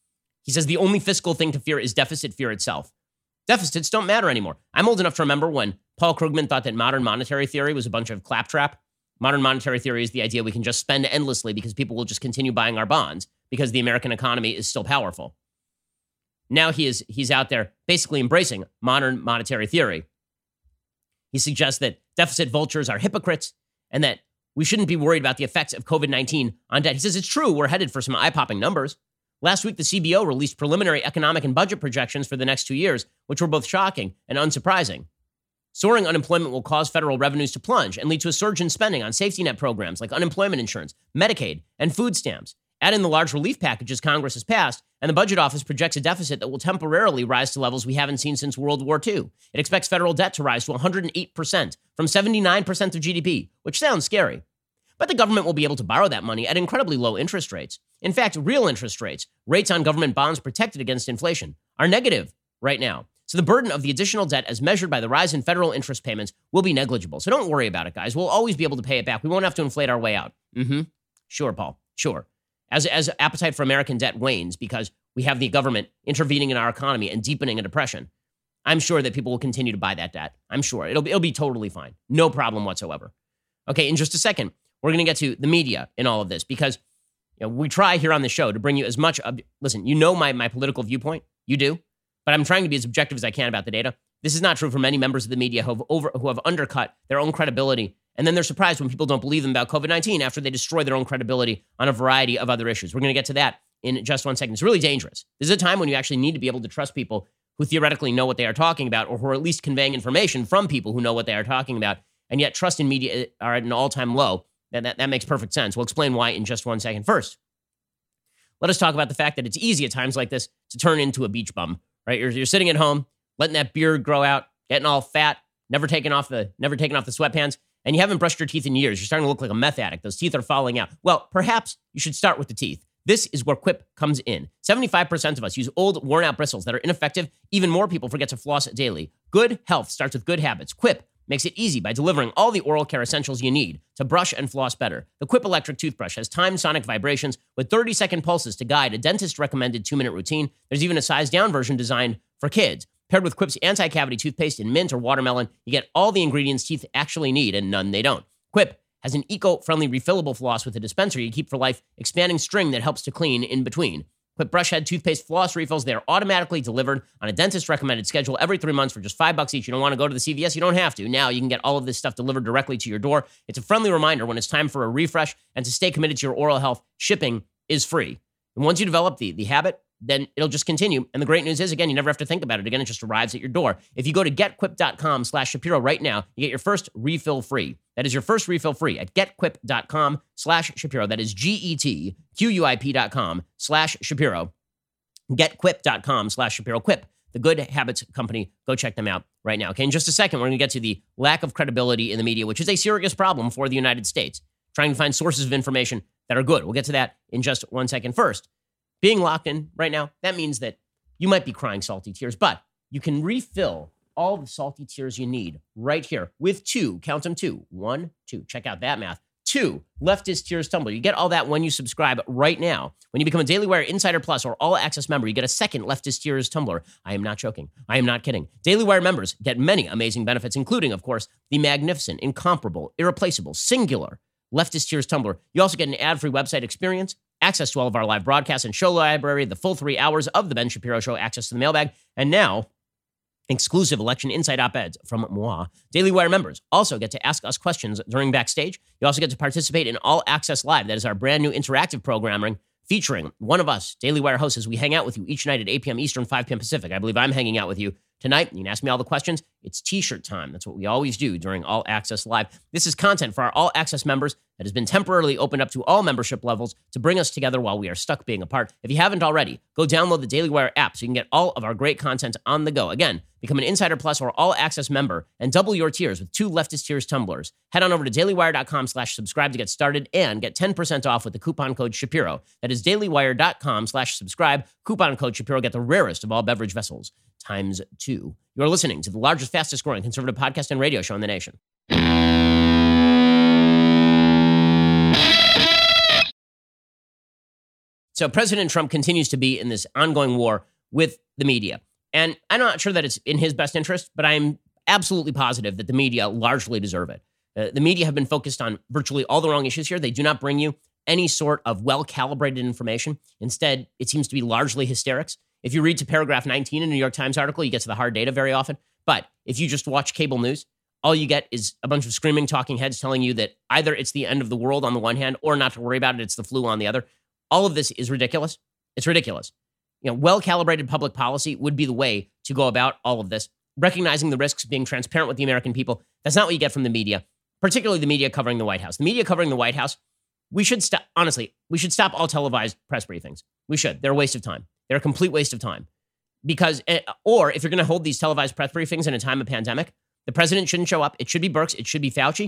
He says the only fiscal thing to fear is deficit fear itself. Deficits don't matter anymore. I'm old enough to remember when Paul Krugman thought that modern monetary theory was a bunch of claptrap. Modern monetary theory is the idea we can just spend endlessly because people will just continue buying our bonds because the American economy is still powerful. Now he is he's out there basically embracing modern monetary theory. He suggests that deficit vultures are hypocrites and that we shouldn't be worried about the effects of COVID nineteen on debt. He says it's true, we're headed for some eye-popping numbers. Last week, the C B O released preliminary economic and budget projections for the next two years, which were both shocking and unsurprising. Soaring unemployment will cause federal revenues to plunge and lead to a surge in spending on safety net programs like unemployment insurance, Medicaid, and food stamps. Add in the large relief packages Congress has passed, and the budget office projects a deficit that will temporarily rise to levels we haven't seen since World War Two. It expects federal debt to rise to one hundred eight percent from seventy-nine percent of G D P, which sounds scary. But the government will be able to borrow that money at incredibly low interest rates. In fact, real interest rates, rates on government bonds protected against inflation, are negative right now. So the burden of the additional debt as measured by the rise in federal interest payments will be negligible. So don't worry about it, guys. We'll always be able to pay it back. We won't have to inflate our way out. Mm-hmm. Sure, Paul. Sure. As, as appetite for American debt wanes because we have the government intervening in our economy and deepening a depression, I'm sure that people will continue to buy that debt. I'm sure. It'll be, it'll be totally fine. No problem whatsoever. Okay, in just a second, we're going to get to the media in all of this because you know, we try here on the show to bring you as much of, listen, you know my, my political viewpoint. You do. But I'm trying to be as objective as I can about the data. This is not true for many members of the media who have over who have undercut their own credibility. And then they're surprised when people don't believe them about COVID nineteen after they destroy their own credibility on a variety of other issues. We're going to get to that in just one second. It's really dangerous. This is a time when you actually need to be able to trust people who theoretically know what they are talking about or who are at least conveying information from people who know what they are talking about. And yet trust in media are at an all-time low. That, that, that makes perfect sense. We'll explain why in just one second. First, let us talk about the fact that it's easy at times like this to turn into a beach bum. Right, you're, you're sitting at home, letting that beard grow out, getting all fat, never taking off the never taking off the sweatpants, and you haven't brushed your teeth in years. You're starting to look like a meth addict. Those teeth are falling out. Well, perhaps you should start with the teeth. This is where Quip comes in. seventy-five percent of us use old, worn-out bristles that are ineffective. Even more people forget to floss daily. Good health starts with good habits. Quip makes it easy by delivering all the oral care essentials you need to brush and floss better. The Quip electric toothbrush has timed sonic vibrations with thirty-second pulses to guide a dentist-recommended two-minute routine. There's even a size-down version designed for kids. Paired with Quip's anti-cavity toothpaste in mint or watermelon, you get all the ingredients teeth actually need and none they don't. Quip has an eco-friendly refillable floss with a dispenser you keep for life, expanding string that helps to clean in between. Quip brush head, toothpaste, floss refills, they are automatically delivered on a dentist-recommended schedule every three months for just five bucks each. You don't want to go to the C V S? You don't have to. Now you can get all of this stuff delivered directly to your door. It's a friendly reminder when it's time for a refresh and to stay committed to your oral health. Shipping is free. And once you develop the, the habit, then it'll just continue. And the great news is, again, you never have to think about it. Again, it just arrives at your door. If you go to getquip.com slash Shapiro right now, you get your first refill free. That is your first refill free at getquip.com slash Shapiro. That is G-E-T-Q-U-I-P dot com slash Shapiro. Getquip.com slash Shapiro. Quip, the good habits company. Go check them out right now. Okay, in just a second, we're going to get to the lack of credibility in the media, which is a serious problem for the United States. Trying to find sources of information that are good. We'll get to that in just one second. First, being locked in right now, that means that you might be crying salty tears, but you can refill all the salty tears you need right here with two, count them two, one, two. Check out that math. Two, Leftist Tears Tumbler. You get all that when you subscribe right now. When you become a Daily Wire Insider Plus or All Access member, you get a second Leftist Tears Tumbler. I am not joking. I am not kidding. Daily Wire members get many amazing benefits, including, of course, the magnificent, incomparable, irreplaceable, singular Leftist Tears Tumbler. You also get an ad-free website experience, access to all of our live broadcasts and show library, the full three hours of The Ben Shapiro Show, access to the mailbag, and now exclusive election insight op-eds from moi. Daily Wire members also get to ask us questions during Backstage. You also get to participate in All Access Live. That is our brand new interactive programming featuring one of us, Daily Wire hosts, as we hang out with you each night at eight p.m. Eastern, five p.m. Pacific. I believe I'm hanging out with you tonight. You can ask me all the questions. It's T-shirt time. That's what we always do during All Access Live. This is content for our All Access members that has been temporarily opened up to all membership levels to bring us together while we are stuck being apart. If you haven't already, go download the Daily Wire app so you can get all of our great content on the go. Again, become an Insider Plus or All Access member and double your tiers with two Leftist Tears tumblers. Head on over to dailywire.com slash subscribe to get started and get ten percent off with the coupon code Shapiro. That is dailywire.com slash subscribe. Coupon code Shapiro. Get the rarest of all beverage vessels times two. You're listening to the largest, fastest growing conservative podcast and radio show in the nation. So President Trump continues to be in this ongoing war with the media. And I'm not sure that it's in his best interest, but I'm absolutely positive that the media largely deserve it. Uh, the media have been focused on virtually all the wrong issues here. They do not bring you any sort of well-calibrated information. Instead, it seems to be largely hysterics. If you read to paragraph nineteen in a New York Times article, you get to the hard data very often. But if you just watch cable news, all you get is a bunch of screaming talking heads telling you that either it's the end of the world on the one hand or not to worry about it, it's the flu on the other. All of this is ridiculous. It's ridiculous. You know, well-calibrated public policy would be the way to go about all of this, recognizing the risks, being transparent with the American people. That's not what you get from the media, particularly the media covering the White House. The media covering the White House, we should stop, honestly, we should stop all televised press briefings. We should. They're a waste of time. They're a complete waste of time. Because, or if you're going to hold these televised press briefings in a time of pandemic, the president shouldn't show up. It should be Birx. It should be Fauci.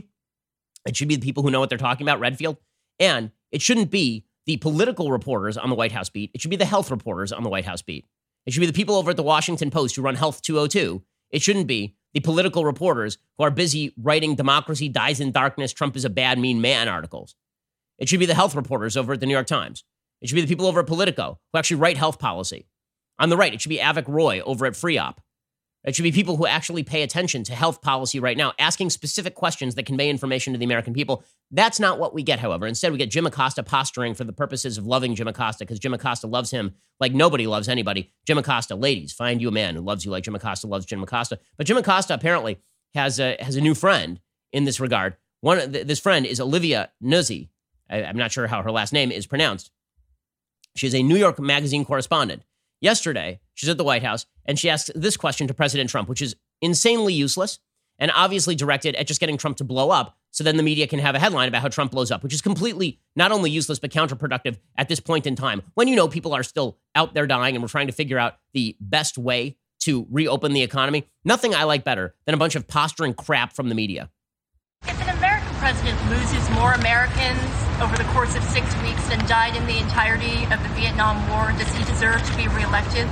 It should be the people who know what they're talking about, Redfield. And it shouldn't be the political reporters on the White House beat. It should be the health reporters on the White House beat. It should be the people over at the Washington Post who run Health two oh two. It shouldn't be the political reporters who are busy writing democracy dies in darkness, Trump is a bad, mean man articles. It should be the health reporters over at the New York Times. It should be the people over at Politico who actually write health policy. On the right, it should be Avik Roy over at FreeOp. It should be people who actually pay attention to health policy right now, asking specific questions that convey information to the American people. That's not what we get, however. Instead, we get Jim Acosta posturing for the purposes of loving Jim Acosta because Jim Acosta loves him like nobody loves anybody. Jim Acosta, ladies, find you a man who loves you like Jim Acosta loves Jim Acosta. But Jim Acosta apparently has a, has a new friend in this regard. One, this friend is Olivia Nuzzi. I, I'm not sure how her last name is pronounced. She's a New York Magazine correspondent. Yesterday, she's at the White House, and she asked this question to President Trump, which is insanely useless and obviously directed at just getting Trump to blow up so then the media can have a headline about how Trump blows up, which is completely not only useless but counterproductive at this point in time when you know people are still out there dying and we're trying to figure out the best way to reopen the economy. Nothing I like better than a bunch of posturing crap from the media. If an American president loses more Americans over the course of six weeks than died in the entirety of the Vietnam War, does he deserve to be reelected?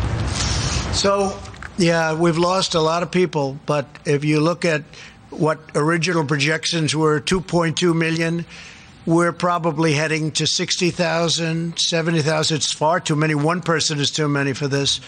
So, yeah, we've lost a lot of people, but if you look at what original projections were, two point two million, we're probably heading to sixty thousand, seventy thousand. It's far too many. One person is too many for this.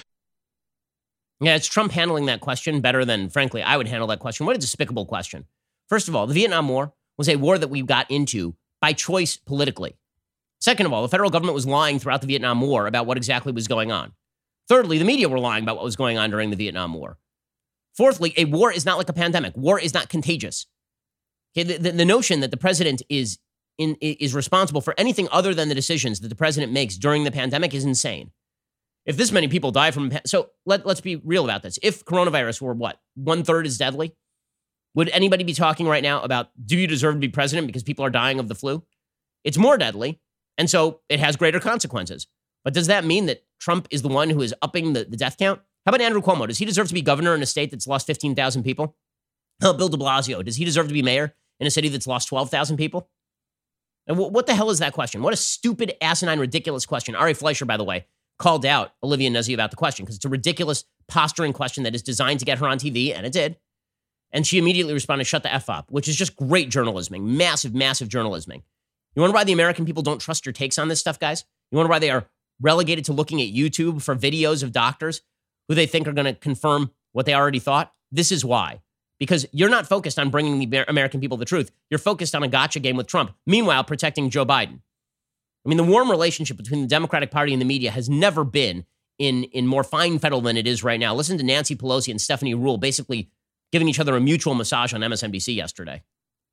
Yeah, it's Trump handling that question better than, frankly, I would handle that question. What a despicable question. First of all, the Vietnam War was a war that we got into by choice politically. Second of all, the federal government was lying throughout the Vietnam War about what exactly was going on. Thirdly, the media were lying about what was going on during the Vietnam War. Fourthly, a war is not like a pandemic. War is not contagious. Okay, the, the, the notion that the president is in, is responsible for anything other than the decisions that the president makes during the pandemic is insane. If this many people die from... So let, let's be real about this. If coronavirus were what? One third as deadly? Would anybody be talking right now about, do you deserve to be president because people are dying of the flu? It's more deadly, and so it has greater consequences. But does that mean that Trump is the one who is upping the, the death count? How about Andrew Cuomo? Does he deserve to be governor in a state that's lost fifteen thousand people? How about Bill de Blasio? Does he deserve to be mayor in a city that's lost twelve thousand people? And w- what the hell is that question? What a stupid, asinine, ridiculous question. Ari Fleischer, by the way, called out Olivia Nuzzi about the question because it's a ridiculous posturing question that is designed to get her on T V, and it did. And she immediately responded, shut the F up, which is just great journalisming, massive, massive journalisming. You wonder why the American people don't trust your takes on this stuff, guys? You wonder why they are relegated to looking at YouTube for videos of doctors who they think are going to confirm what they already thought? This is why. Because you're not focused on bringing the American people the truth. You're focused on a gotcha game with Trump, meanwhile protecting Joe Biden. I mean, the warm relationship between the Democratic Party and the media has never been in, in more fine fettle than it is right now. Listen to Nancy Pelosi and Stephanie Ruhle basically giving each other a mutual massage on M S N B C yesterday.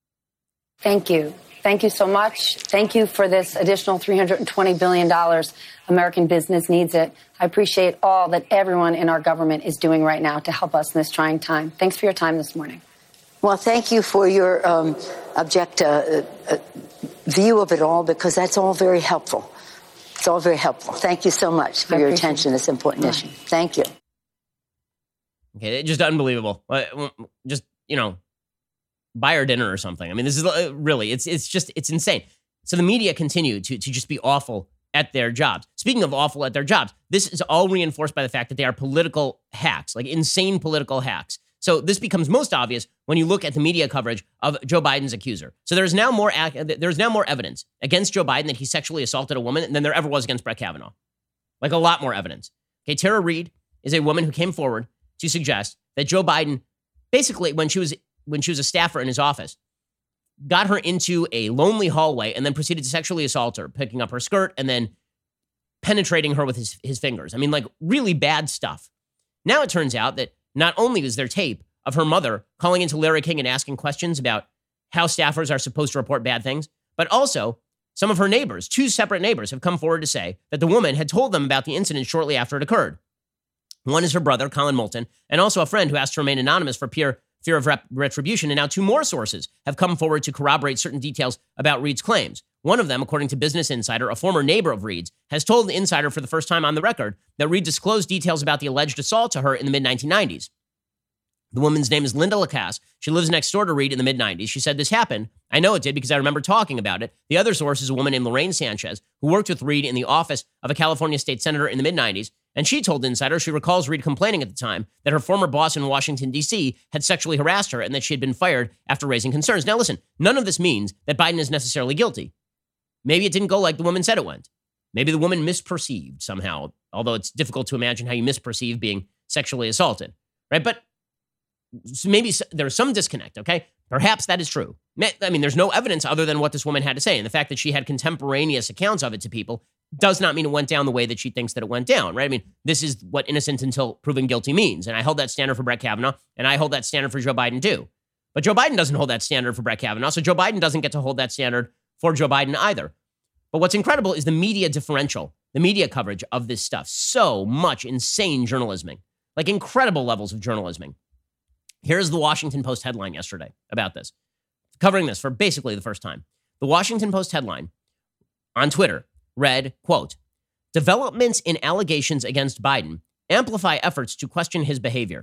Thank you. Thank you so much. Thank you for this additional three hundred twenty billion dollars. American business needs it. I appreciate all that everyone in our government is doing right now to help us in this trying time. Thanks for your time this morning. Well, thank you for your um, object uh, uh, view of it all, because that's all very helpful. It's all very helpful. Thank you so much for your attention to this important issue. Thank you. Okay, just unbelievable. Just, you know, buy her dinner or something. I mean, this is uh, really, it's it's just, it's insane. So the media continue to, to just be awful at their jobs. Speaking of awful at their jobs, this is all reinforced by the fact that they are political hacks, like insane political hacks. So this becomes most obvious when you look at the media coverage of Joe Biden's accuser. So there's now more there's now more evidence against Joe Biden that he sexually assaulted a woman than there ever was against Brett Kavanaugh. Like a lot more evidence. Okay, Tara Reid is a woman who came forward to suggest that Joe Biden, basically when she was when she was a staffer in his office, got her into a lonely hallway and then proceeded to sexually assault her, picking up her skirt and then penetrating her with his, his fingers. I mean, like really bad stuff. Now it turns out that not only is there tape of her mother calling into Larry King and asking questions about how staffers are supposed to report bad things, but also some of her neighbors, two separate neighbors, have come forward to say that the woman had told them about the incident shortly after it occurred. One is her brother, Colin Moulton, and also a friend who asked to remain anonymous for fear, fear of rep- retribution. And now two more sources have come forward to corroborate certain details about Reid's claims. One of them, according to Business Insider, a former neighbor of Reid's, has told the Insider for the first time on the record that Reid disclosed details about the alleged assault to her in the mid nineteen nineties. The woman's name is Linda Lacasse. She lives next door to Reid in the mid nineties. She said this happened. I know it did because I remember talking about it. The other source is a woman named Lorraine Sanchez, who worked with Reid in the office of a California state senator in the mid nineties. And she told Insider she recalls Reid complaining at the time that her former boss in Washington, D C had sexually harassed her and that she had been fired after raising concerns. Now, listen, none of this means that Biden is necessarily guilty. Maybe it didn't go like the woman said it went. Maybe the woman misperceived somehow, although it's difficult to imagine how you misperceive being sexually assaulted, right? But maybe there's some disconnect, okay? Perhaps that is true. I mean, there's no evidence other than what this woman had to say. And the fact that she had contemporaneous accounts of it to people does not mean it went down the way that she thinks that it went down, right? I mean, this is what innocent until proven guilty means. And I hold that standard for Brett Kavanaugh, and I hold that standard for Joe Biden too. But Joe Biden doesn't hold that standard for Brett Kavanaugh, so Joe Biden doesn't get to hold that standard for Joe Biden either. But what's incredible is the media differential, the media coverage of this stuff. So much insane journalism, like incredible levels of journalism. Here's the Washington Post headline yesterday about this, covering this for basically the first time. The Washington Post headline on Twitter read, quote, developments in allegations against Biden amplify efforts to question his behavior.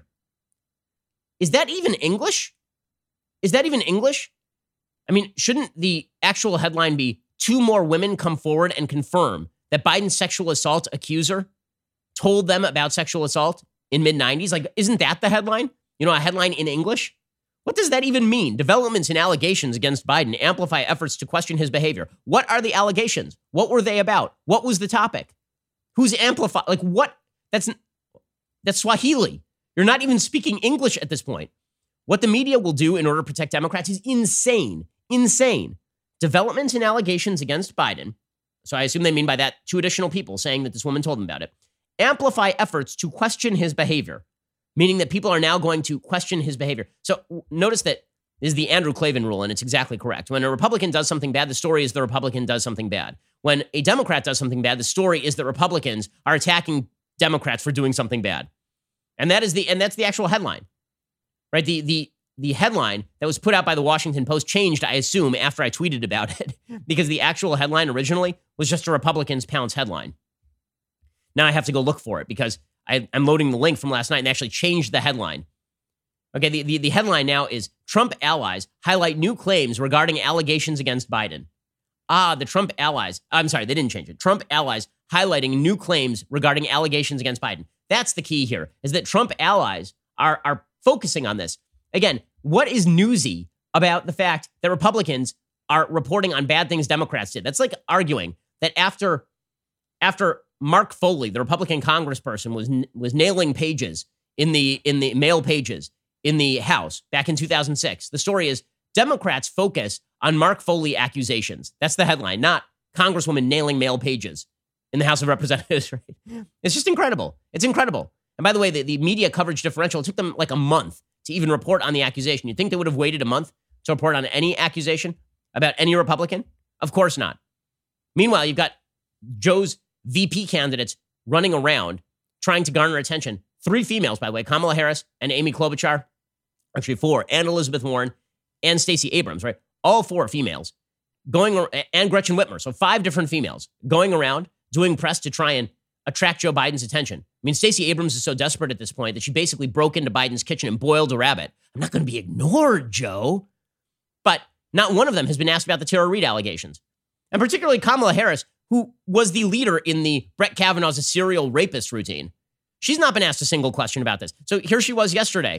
Is that even English? Is that even English? I mean, shouldn't the actual headline be two more women come forward and confirm that Biden's sexual assault accuser told them about sexual assault in mid nineties? Like, isn't that the headline? You know, a headline in English? What does that even mean? Developments and allegations against Biden amplify efforts to question his behavior. What are the allegations? What were they about? What was the topic? Who's amplified? Like what? That's, that's Swahili. You're not even speaking English at this point. What the media will do in order to protect Democrats is insane. Insane. Developments and allegations against Biden. So I assume they mean by that two additional people saying that this woman told them about it. Amplify efforts to question his behavior. Meaning that people are now going to question his behavior. So notice that this is the Andrew Klavan rule, and it's exactly correct. When a Republican does something bad, the story is the Republican does something bad. When a Democrat does something bad, the story is that Republicans are attacking Democrats for doing something bad. And that is the and that's the actual headline. Right? The the the headline that was put out by the Washington Post changed, I assume, after I tweeted about it, because the actual headline originally was just a Republicans pounce headline. Now I have to go look for it because I, I'm loading the link from last night and actually changed the headline. Okay, the, the, the headline now is Trump allies highlight new claims regarding allegations against Biden. Ah, the Trump allies. I'm sorry, they didn't change it. Trump allies highlighting new claims regarding allegations against Biden. That's the key here, is that Trump allies are, are focusing on this. Again, what is newsy about the fact that Republicans are reporting on bad things Democrats did? That's like arguing that after, after Mark Foley, the Republican congressperson, was was nailing pages in the in the mail pages in the House back in two thousand six. The story is Democrats focus on Mark Foley accusations. That's the headline, not Congresswoman nailing mail pages in the House of Representatives. Right? It's just incredible. It's incredible. And by the way, the, the media coverage differential, it took them like a month to even report on the accusation. You'd think they would have waited a month to report on any accusation about any Republican? Of course not. Meanwhile, you've got Joe's V P candidates running around trying to garner attention. Three females, by the way, Kamala Harris and Amy Klobuchar, actually four, and Elizabeth Warren and Stacey Abrams, right? All four females going, and Gretchen Whitmer. So five different females going around doing press to try and attract Joe Biden's attention. I mean, Stacey Abrams is so desperate at this point that she basically broke into Biden's kitchen and boiled a rabbit. I'm not going to be ignored, Joe. But not one of them has been asked about the Tara Reid allegations. And particularly Kamala Harris, who was the leader in the Brett Kavanaugh's serial rapist routine. She's not been asked a single question about this. So here she was yesterday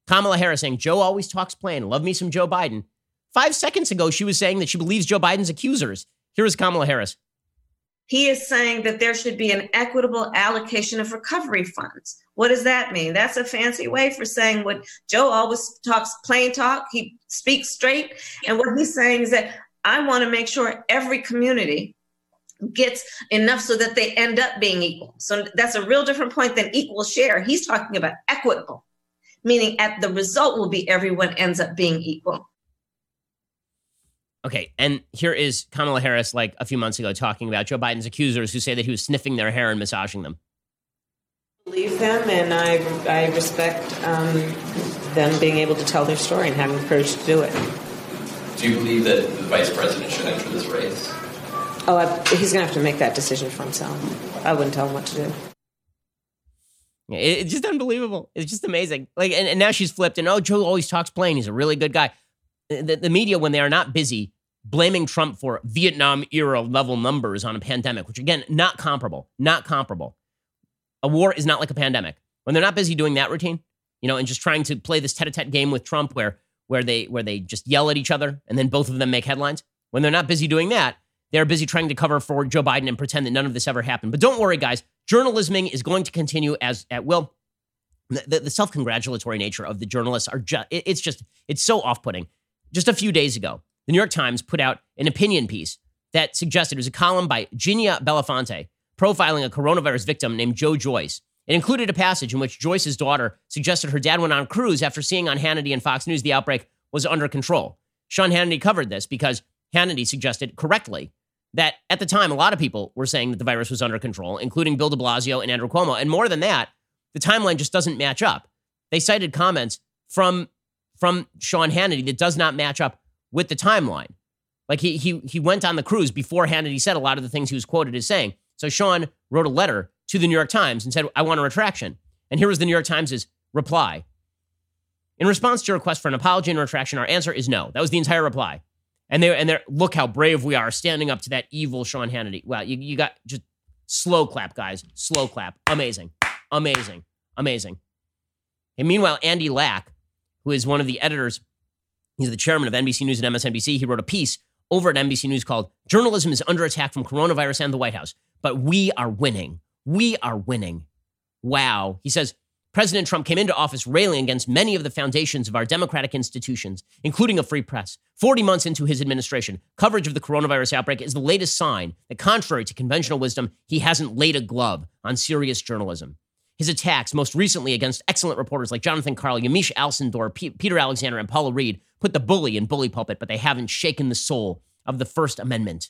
Kamala Harris saying, Joe always talks plain. Love me some Joe Biden. Five seconds ago, she was saying that she believes Joe Biden's accusers. Here is Kamala Harris. He is saying that there should be an equitable allocation of recovery funds. What does that mean? That's a fancy way for saying what Joe always talks plain talk. He speaks straight. And what he's saying is that I want to make sure every community gets enough so that they end up being equal. So that's a real different point than equal share. He's talking about equitable, meaning at the result will be everyone ends up being equal. Okay, and here is Kamala Harris, like a few months ago, talking about Joe Biden's accusers who say that he was sniffing their hair and massaging them. I believe them, and I, I respect um, them being able to tell their story and having the courage to do it. Do you believe that the vice president should enter this race? Oh, I, he's going to have to make that decision for himself. I wouldn't tell him what to do. Yeah, it, it's just unbelievable. It's just amazing. Like, and, and now she's flipped, and oh, Joe always talks plain. He's a really good guy. The, the media, when they are not busy blaming Trump for Vietnam era level numbers on a pandemic, which again, not comparable, not comparable. A war is not like a pandemic. When they're not busy doing that routine, you know, and just trying to play this tete-a-tete game with Trump where, where they, where they just yell at each other and then both of them make headlines. When they're not busy doing that, they're busy trying to cover for Joe Biden and pretend that none of this ever happened. But don't worry, guys. Journalisming is going to continue as at will. The, the, the self-congratulatory nature of the journalists are just, it, it's just, it's so off-putting. Just a few days ago, the New York Times put out an opinion piece that suggested it was a column by Ginia Belafonte profiling a coronavirus victim named Joe Joyce. It included a passage in which Joyce's daughter suggested her dad went on a cruise after seeing on Hannity and Fox News the outbreak was under control. Sean Hannity covered this because Hannity suggested correctly that at the time, a lot of people were saying that the virus was under control, including Bill de Blasio and Andrew Cuomo. And more than that, the timeline just doesn't match up. They cited comments from from Sean Hannity that does not match up with the timeline. Like he he he went on the cruise before Hannity said a lot of the things he was quoted as saying. So Sean wrote a letter to the New York Times and said, I want a retraction. And here was the New York Times' reply. In response to your request for an apology and retraction, our answer is no. That was the entire reply. And they and they're look how brave we are standing up to that evil Sean Hannity. Wow, you, you got just slow clap, guys. Slow clap. Amazing. Amazing. Amazing. And meanwhile, Andy Lack, who is one of the editors, he's the chairman of N B C News and M S N B C. He wrote a piece over at N B C News called Journalism is Under Attack from Coronavirus and the White House. But we are winning. We are winning. Wow. He says, President Trump came into office railing against many of the foundations of our democratic institutions, including a free press. forty months into his administration, coverage of the coronavirus outbreak is the latest sign that, contrary to conventional wisdom, he hasn't laid a glove on serious journalism. His attacks, most recently against excellent reporters like Jonathan Karl, Yamiche Alcindor, P- Peter Alexander, and Paula Reed, put the bully in bully pulpit, but they haven't shaken the soul of the First Amendment.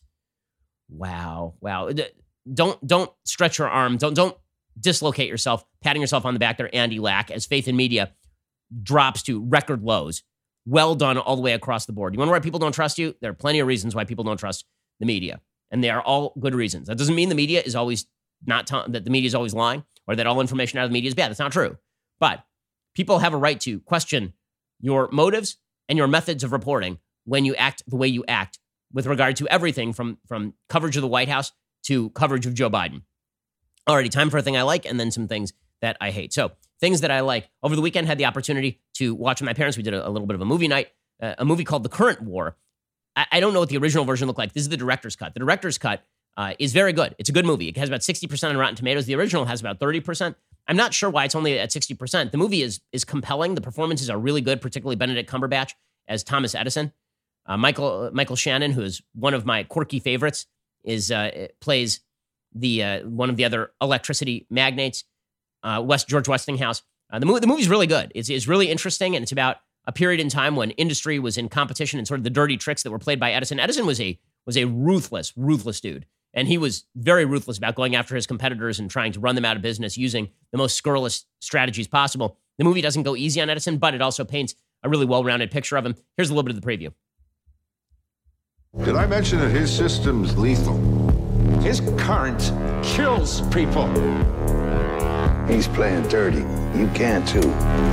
Wow, wow. Don't don't stretch your arm. Don't don't dislocate yourself, patting yourself on the back there, Andy Lack, as faith in media drops to record lows. Well done all the way across the board. You wonder why people don't trust you? There are plenty of reasons why people don't trust the media, and they are all good reasons. That doesn't mean the media is always not t- that the media is always lying or that all information out of the media is bad. That's not true. But people have a right to question your motives and your methods of reporting when you act the way you act with regard to everything from, from coverage of the White House to coverage of Joe Biden. Alrighty, time for a thing I like and then some things that I hate. So things that I like. Over the weekend, had the opportunity to watch with my parents. We did a, a little bit of a movie night, uh, a movie called The Current War. I, I don't know what the original version looked like. This is the director's cut. The director's cut uh, is very good. It's a good movie. It has about sixty percent on Rotten Tomatoes. The original has about thirty percent. I'm not sure why it's only at sixty percent. The movie is is compelling. The performances are really good, particularly Benedict Cumberbatch as Thomas Edison. Uh, Michael Michael Shannon, who is one of my quirky favorites, is uh, plays the uh, one of the other electricity magnates, uh, West George Westinghouse. Uh, the movie the movie's really good. It's it's really interesting, and it's about a period in time when industry was in competition and sort of the dirty tricks that were played by Edison. Edison was a was a ruthless, ruthless dude, and he was very ruthless about going after his competitors and trying to run them out of business using the most scurrilous strategies possible. The movie doesn't go easy on Edison, but it also paints a really well-rounded picture of him. Here's a little bit of the preview. Did I mention that his system's lethal? His current kills people. He's playing dirty. You can too.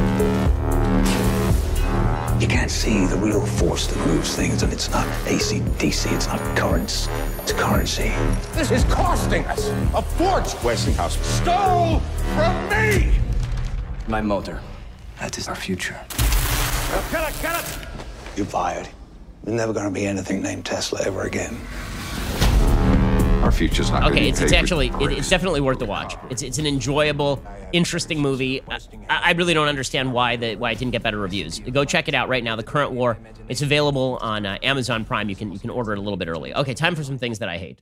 You can't see the real force that moves things, and it's not A C D C, it's not currents, it's currency. This is costing us a fortune. Westinghouse Stole from me! My motor. That is our future. Get it, get it! You're fired. There's never going to be anything named Tesla ever again. Our future's not Okay, gonna it's, be it's paid actually, with it, it's definitely worth the watch. It's it's an enjoyable, interesting movie. I, I really don't understand why the why it didn't get better reviews. Go check it out right now, The Current War. It's available on uh, Amazon Prime. You can you can order it a little bit early. Okay, time for some things that I hate.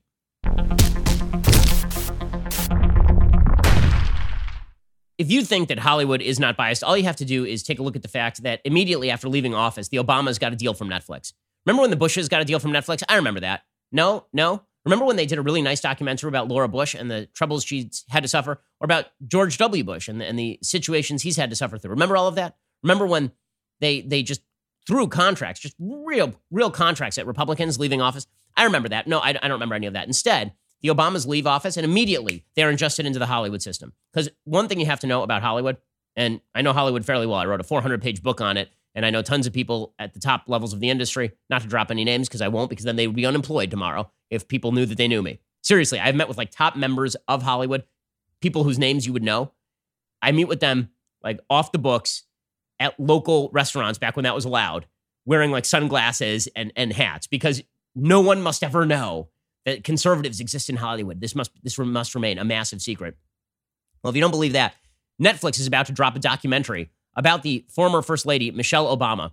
If you think that Hollywood is not biased, all you have to do is take a look at the fact that immediately after leaving office, the Obamas got a deal from Netflix. Remember when the Bushes got a deal from Netflix? I remember that. No, no. Remember when they did a really nice documentary about Laura Bush and the troubles she had to suffer, or about George W. Bush and the, and the situations he's had to suffer through? Remember all of that? Remember when they they just threw contracts, just real, real contracts at Republicans leaving office? I remember that. No, I, I don't remember any of that. Instead, the Obamas leave office and immediately they're ingested into the Hollywood system. Because one thing you have to know about Hollywood, and I know Hollywood fairly well. I wrote a four hundred page book on it, and I know tons of people at the top levels of the industry, not to drop any names because I won't, because then they would be unemployed tomorrow if people knew that they knew me. Seriously, I've met with like top members of Hollywood, people whose names you would know. I meet with them like off the books at local restaurants back when that was allowed, wearing like sunglasses and, and hats, because no one must ever know that conservatives exist in Hollywood. This must this must remain a massive secret. Well, if you don't believe that, Netflix is about to drop a documentary about the former First Lady, Michelle Obama.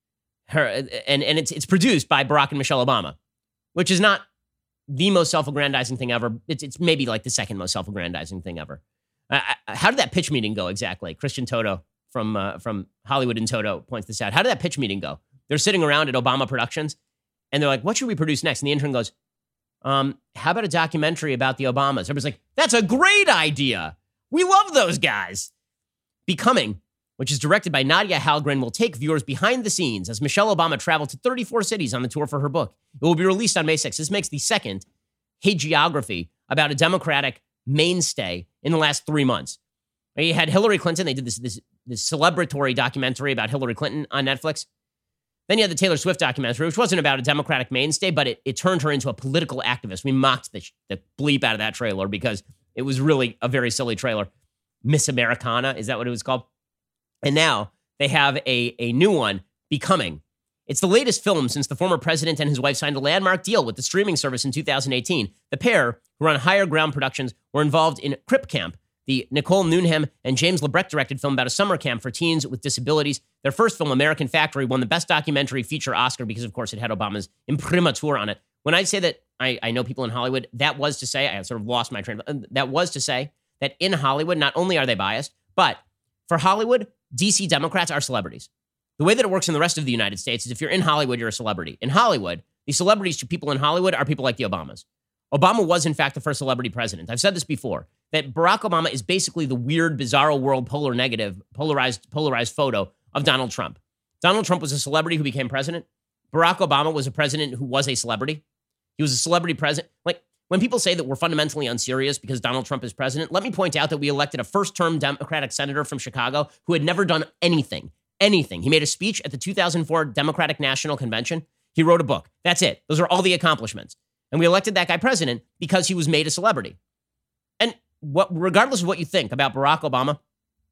Her and, and it's it's produced by Barack and Michelle Obama, which is not the most self-aggrandizing thing ever. It's, it's maybe like the second most self-aggrandizing thing ever. Uh, how did that pitch meeting go exactly? Christian Toto from uh, from Hollywood in Toto points this out. How did that pitch meeting go? They're sitting around at Obama Productions, and they're like, what should we produce next? And the intern goes, um, how about a documentary about the Obamas? Everybody's like, that's a great idea. We love those guys. Becoming, which is directed by Nadia Halgren, will take viewers behind the scenes as Michelle Obama traveled to thirty-four cities on the tour for her book. It will be released on May sixth. This makes the second hagiography about a Democratic mainstay in the last three months. You had Hillary Clinton. They did this, this, this celebratory documentary about Hillary Clinton on Netflix. Then you had the Taylor Swift documentary, which wasn't about a Democratic mainstay, but it, it turned her into a political activist. We mocked the, the bleep out of that trailer because it was really a very silly trailer. Miss Americana, is that what it was called? And now they have a, a new one, Becoming. It's the latest film since the former president and his wife signed a landmark deal with the streaming service in two thousand eighteen. The pair, who run Higher Ground Productions, were involved in Crip Camp, the Nicole Newnham and James LeBrecht-directed film about a summer camp for teens with disabilities. Their first film, American Factory, won the Best Documentary Feature Oscar because, of course, it had Obama's imprimatur on it. When I say that I, I know people in Hollywood, that was to say, I sort of lost my train of, that was to say that in Hollywood, not only are they biased, but for Hollywood, D C Democrats are celebrities. The way that it works in the rest of the United States is if you're in Hollywood, you're a celebrity. In Hollywood, the celebrities to people in Hollywood are people like the Obamas. Obama was, in fact, the first celebrity president. I've said this before, that Barack Obama is basically the weird, bizarro world, polar negative, polarized, polarized photo of Donald Trump. Donald Trump was a celebrity who became president. Barack Obama was a president who was a celebrity. He was a celebrity president. Like, when people say that we're fundamentally unserious because Donald Trump is president, let me point out that we elected a first-term Democratic senator from Chicago who had never done anything, anything. He made a speech at the two thousand four Democratic National Convention. He wrote a book. That's it. Those are all the accomplishments. And we elected that guy president because he was made a celebrity. And what, regardless of what you think about Barack Obama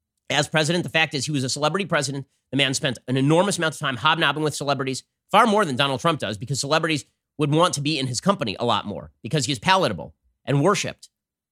as president, the fact is he was a celebrity president. The man spent an enormous amount of time hobnobbing with celebrities, far more than Donald Trump does, because celebrities would want to be in his company a lot more because he is palatable and worshipped.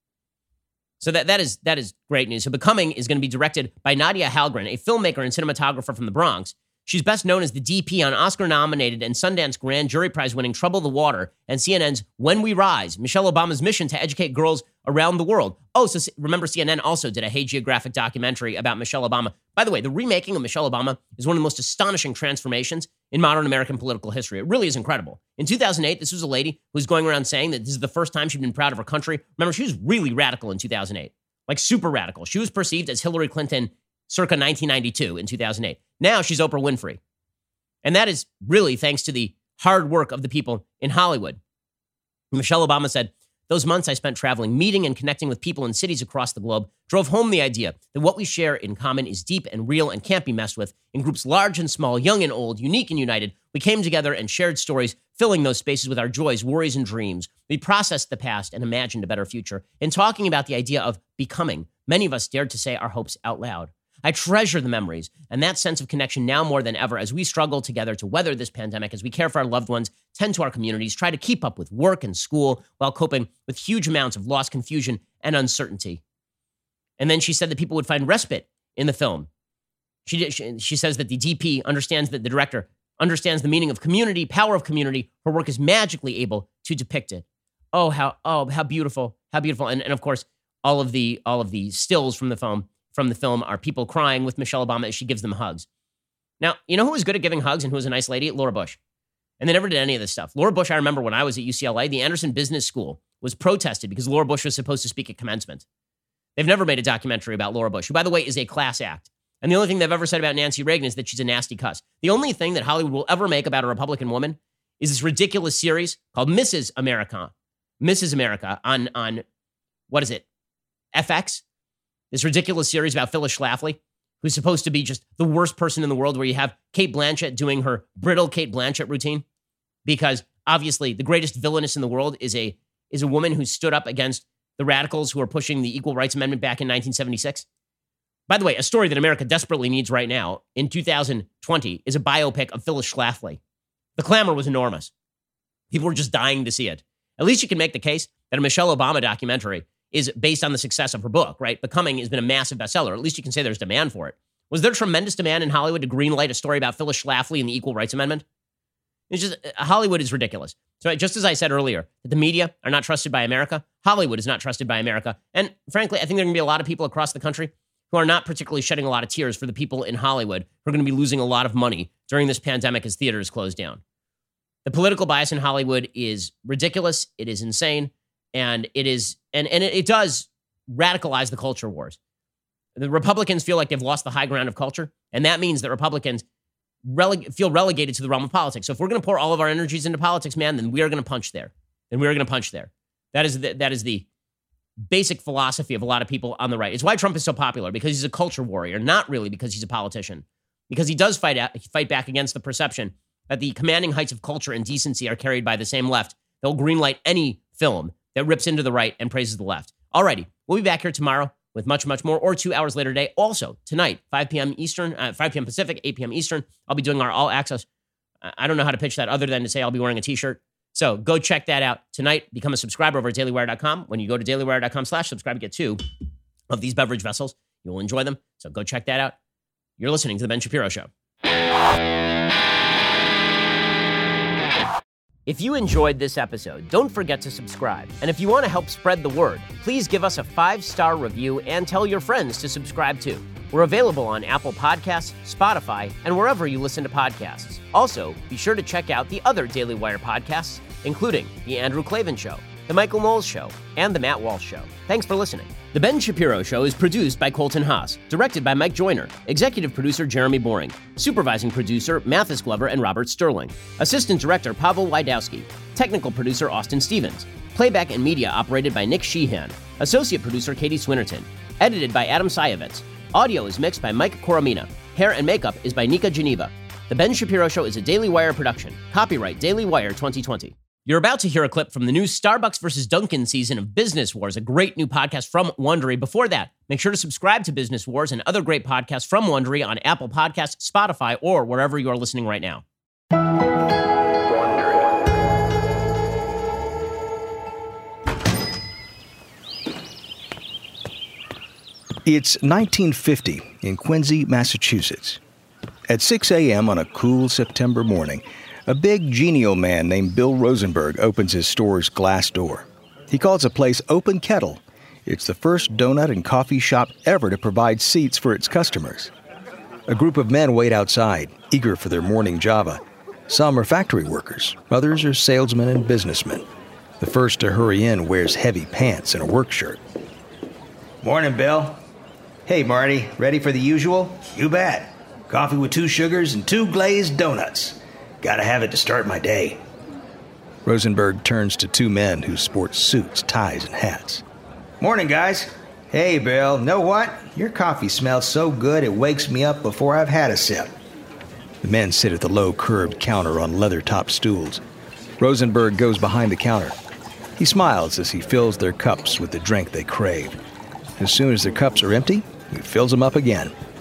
So that, that is that is great news. So Becoming is going to be directed by Nadia Halgren, a filmmaker and cinematographer from the Bronx. She's best known as the D P on Oscar-nominated and Sundance Grand Jury Prize-winning Trouble the Water and C N N's When We Rise, Michelle Obama's mission to educate girls around the world. Oh, so remember, C N N also did a hagiographic documentary about Michelle Obama. By the way, the remaking of Michelle Obama is one of the most astonishing transformations in modern American political history. It really is incredible. In two thousand eight, this was a lady who was going around saying that this is the first time she'd been proud of her country. Remember, she was really radical in two thousand eight, like super radical. She was perceived as Hillary Clinton circa nineteen ninety-two in two thousand eight. Now she's Oprah Winfrey. And that is really thanks to the hard work of the people in Hollywood. Michelle Obama said, "Those months I spent traveling, meeting and connecting with people in cities across the globe drove home the idea that what we share in common is deep and real and can't be messed with. In groups large and small, young and old, unique and united, we came together and shared stories, filling those spaces with our joys, worries, and dreams. We processed the past and imagined a better future. In talking about the idea of becoming, many of us dared to say our hopes out loud. I treasure the memories and that sense of connection now more than ever as we struggle together to weather this pandemic, as we care for our loved ones, tend to our communities, try to keep up with work and school while coping with huge amounts of loss, confusion, and uncertainty. And then she said that people would find respite in the film. She, did, she, she says that the D P understands that the director understands the meaning of community, power of community. Her work is magically able to depict it. Oh, how oh how beautiful, how beautiful. And, and of course, all of the all of the stills from the film from the film are people crying with Michelle Obama as she gives them hugs. Now, you know who was good at giving hugs and who was a nice lady? Laura Bush. And they never did any of this stuff. Laura Bush, I remember when I was at U C L A, the Anderson Business School was protested because Laura Bush was supposed to speak at commencement. They've never made a documentary about Laura Bush, who, by the way, is a class act. And the only thing they've ever said about Nancy Reagan is that she's a nasty cuss. The only thing that Hollywood will ever make about a Republican woman is this ridiculous series called Missus America. Missus America on, on what is it, F X? This ridiculous series about Phyllis Schlafly, who's supposed to be just the worst person in the world, where you have Cate Blanchett doing her brittle Cate Blanchett routine. Because obviously the greatest villainess in the world is a, is a woman who stood up against the radicals who are pushing the Equal Rights Amendment back in nineteen seventy-six. By the way, a story that America desperately needs right now in two thousand twenty is a biopic of Phyllis Schlafly. The clamor was enormous. People were just dying to see it. At least you can make the case that a Michelle Obama documentary is based on the success of her book, right? Becoming has been a massive bestseller. At least you can say there's demand for it. Was there tremendous demand in Hollywood to greenlight a story about Phyllis Schlafly and the Equal Rights Amendment? It's just, Hollywood is ridiculous. So just as I said earlier, that the media are not trusted by America, Hollywood is not trusted by America. And frankly, I think there are going to be a lot of people across the country who are not particularly shedding a lot of tears for the people in Hollywood who are going to be losing a lot of money during this pandemic as theaters close down. The political bias in Hollywood is ridiculous. It is insane. And it is, and, and it, it does radicalize the culture wars. The Republicans feel like they've lost the high ground of culture. And that means that Republicans rele- feel relegated to the realm of politics. So if we're going to pour all of our energies into politics, man, then we are going to punch there. Then we are going to punch there. That is the, that is the basic philosophy of a lot of people on the right. It's why Trump is so popular, because he's a culture warrior, not really because he's a politician. Because he does fight out, fight back against the perception that the commanding heights of culture and decency are carried by the same left. They'll greenlight any film that rips into the right and praises the left. Alrighty, we'll be back here tomorrow with much, much more, or two hours later today. Also, tonight, five p.m. Eastern, uh, five p.m. Pacific, eight p.m. Eastern, I'll be doing our All Access. I don't know how to pitch that other than to say I'll be wearing a t-shirt. So go check that out tonight. Become a subscriber over at daily wire dot com. When you go to daily wire dot com slash subscribe, you get two of these beverage vessels. You will enjoy them. So go check that out. You're listening to The Ben Shapiro Show. If you enjoyed this episode, don't forget to subscribe. And if you want to help spread the word, please give us a five-star review and tell your friends to subscribe too. We're available on Apple Podcasts, Spotify, and wherever you listen to podcasts. Also, be sure to check out the other Daily Wire podcasts, including The Andrew Klavan Show, The Michael Knowles Show, and The Matt Walsh Show. Thanks for listening. The Ben Shapiro Show is produced by Colton Haas, directed by Mike Joyner, executive producer Jeremy Boring, supervising producer Mathis Glover and Robert Sterling, assistant director Pavel Wydowski, technical producer Austin Stevens, playback and media operated by Nick Sheehan, associate producer Katie Swinnerton, edited by Adam Sayevitz. Audio is mixed by Mike Coromina. Hair and makeup is by Nika Geneva. The Ben Shapiro Show is a Daily Wire production. Copyright Daily Wire twenty twenty. You're about to hear a clip from the new Starbucks versus Dunkin' season of Business Wars, a great new podcast from Wondery. Before that, make sure to subscribe to Business Wars and other great podcasts from Wondery on Apple Podcasts, Spotify, or wherever you are listening right now. It's nineteen fifty in Quincy, Massachusetts. At six a.m. on a cool September morning, a big genial man named Bill Rosenberg opens his store's glass door. He calls the place Open Kettle. It's the first donut and coffee shop ever to provide seats for its customers. A group of men wait outside, eager for their morning java. Some are factory workers, others are salesmen and businessmen. The first to hurry in wears heavy pants and a work shirt. Morning, Bill. Hey, Marty, ready for the usual? You bet. Coffee with two sugars and two glazed donuts. Gotta have it to start my day. Rosenberg turns to two men who sport suits, ties, and hats. Morning, guys. Hey, Bill, know what? Your coffee smells so good it wakes me up before I've had a sip. The men sit at the low curved counter on leather-topped stools. Rosenberg goes behind the counter. He smiles as he fills their cups with the drink they crave. As soon as their cups are empty, he fills them up again.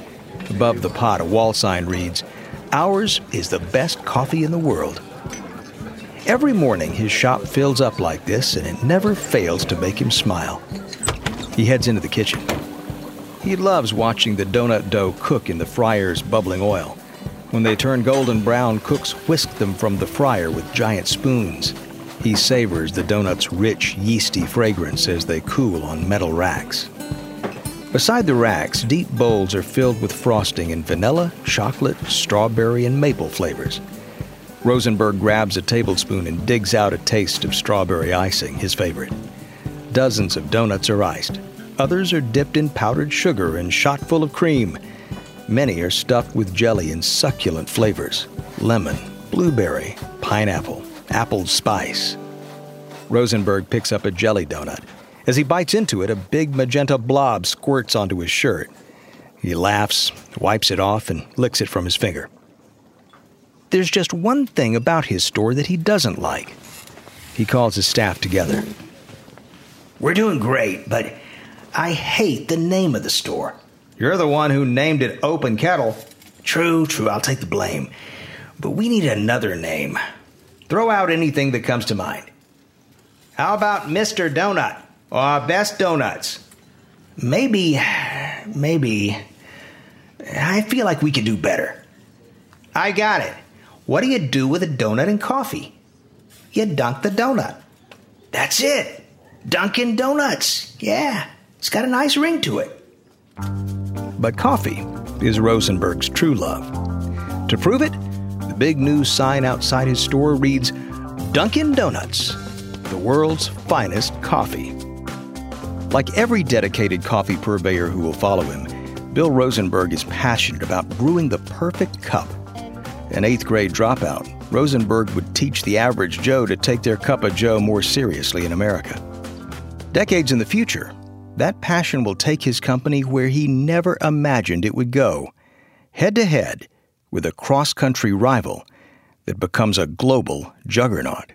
Above the pot, a wall sign reads, "Ours is the best coffee in the world." Every morning, his shop fills up like this, and it never fails to make him smile. He heads into the kitchen. He loves watching the donut dough cook in the fryer's bubbling oil. When they turn golden brown, cooks whisk them from the fryer with giant spoons. He savors the donut's rich, yeasty fragrance as they cool on metal racks. Beside the racks, deep bowls are filled with frosting in vanilla, chocolate, strawberry, and maple flavors. Rosenberg grabs a tablespoon and digs out a taste of strawberry icing, his favorite. Dozens of donuts are iced. Others are dipped in powdered sugar and shot full of cream. Many are stuffed with jelly and succulent flavors: lemon, blueberry, pineapple, apple spice. Rosenberg picks up a jelly donut. As he bites into it, a big magenta blob squirts onto his shirt. He laughs, wipes it off, and licks it from his finger. There's just one thing about his store that he doesn't like. He calls his staff together. "We're doing great, but I hate the name of the store." "You're the one who named it Open Kettle." "True, true, I'll take the blame. But we need another name. Throw out anything that comes to mind." "How about Mister Donut? Or Best Donuts?" Maybe, maybe, I feel like we could do better." "I got it. What do you do with a donut and coffee?" "You dunk the donut." "That's it. Dunkin' Donuts. Yeah, it's got a nice ring to it." But coffee is Rosenberg's true love. To prove it, the big news sign outside his store reads, "Dunkin' Donuts, the world's finest coffee." Like every dedicated coffee purveyor who will follow him, Bill Rosenberg is passionate about brewing the perfect cup. An eighth grade dropout, Rosenberg would teach the average Joe to take their cup of Joe more seriously in America. Decades in the future, that passion will take his company where he never imagined it would go, head-to-head with a cross-country rival that becomes a global juggernaut.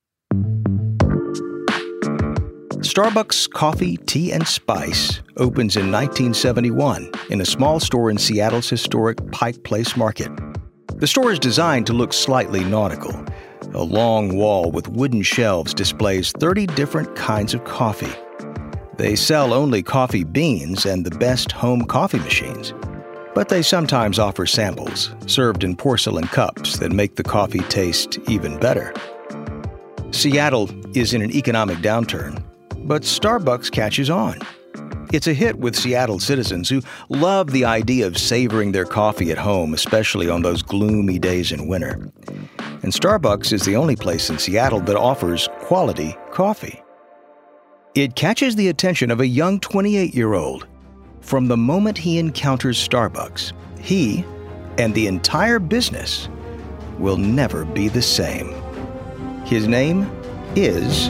Starbucks Coffee, Tea, and Spice opens in nineteen seventy-one in a small store in Seattle's historic Pike Place Market. The store is designed to look slightly nautical. A long wall with wooden shelves displays thirty different kinds of coffee. They sell only coffee beans and the best home coffee machines. But they sometimes offer samples, served in porcelain cups that make the coffee taste even better. Seattle is in an economic downturn, but Starbucks catches on. It's a hit with Seattle citizens who love the idea of savoring their coffee at home, especially on those gloomy days in winter. And Starbucks is the only place in Seattle that offers quality coffee. It catches the attention of a young twenty-eight-year-old. From the moment he encounters Starbucks, he and the entire business will never be the same. His name is...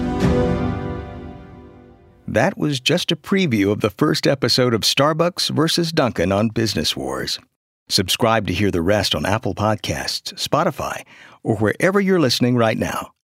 That was just a preview of the first episode of Starbucks versus Dunkin' on Business Wars. Subscribe to hear the rest on Apple Podcasts, Spotify, or wherever you're listening right now.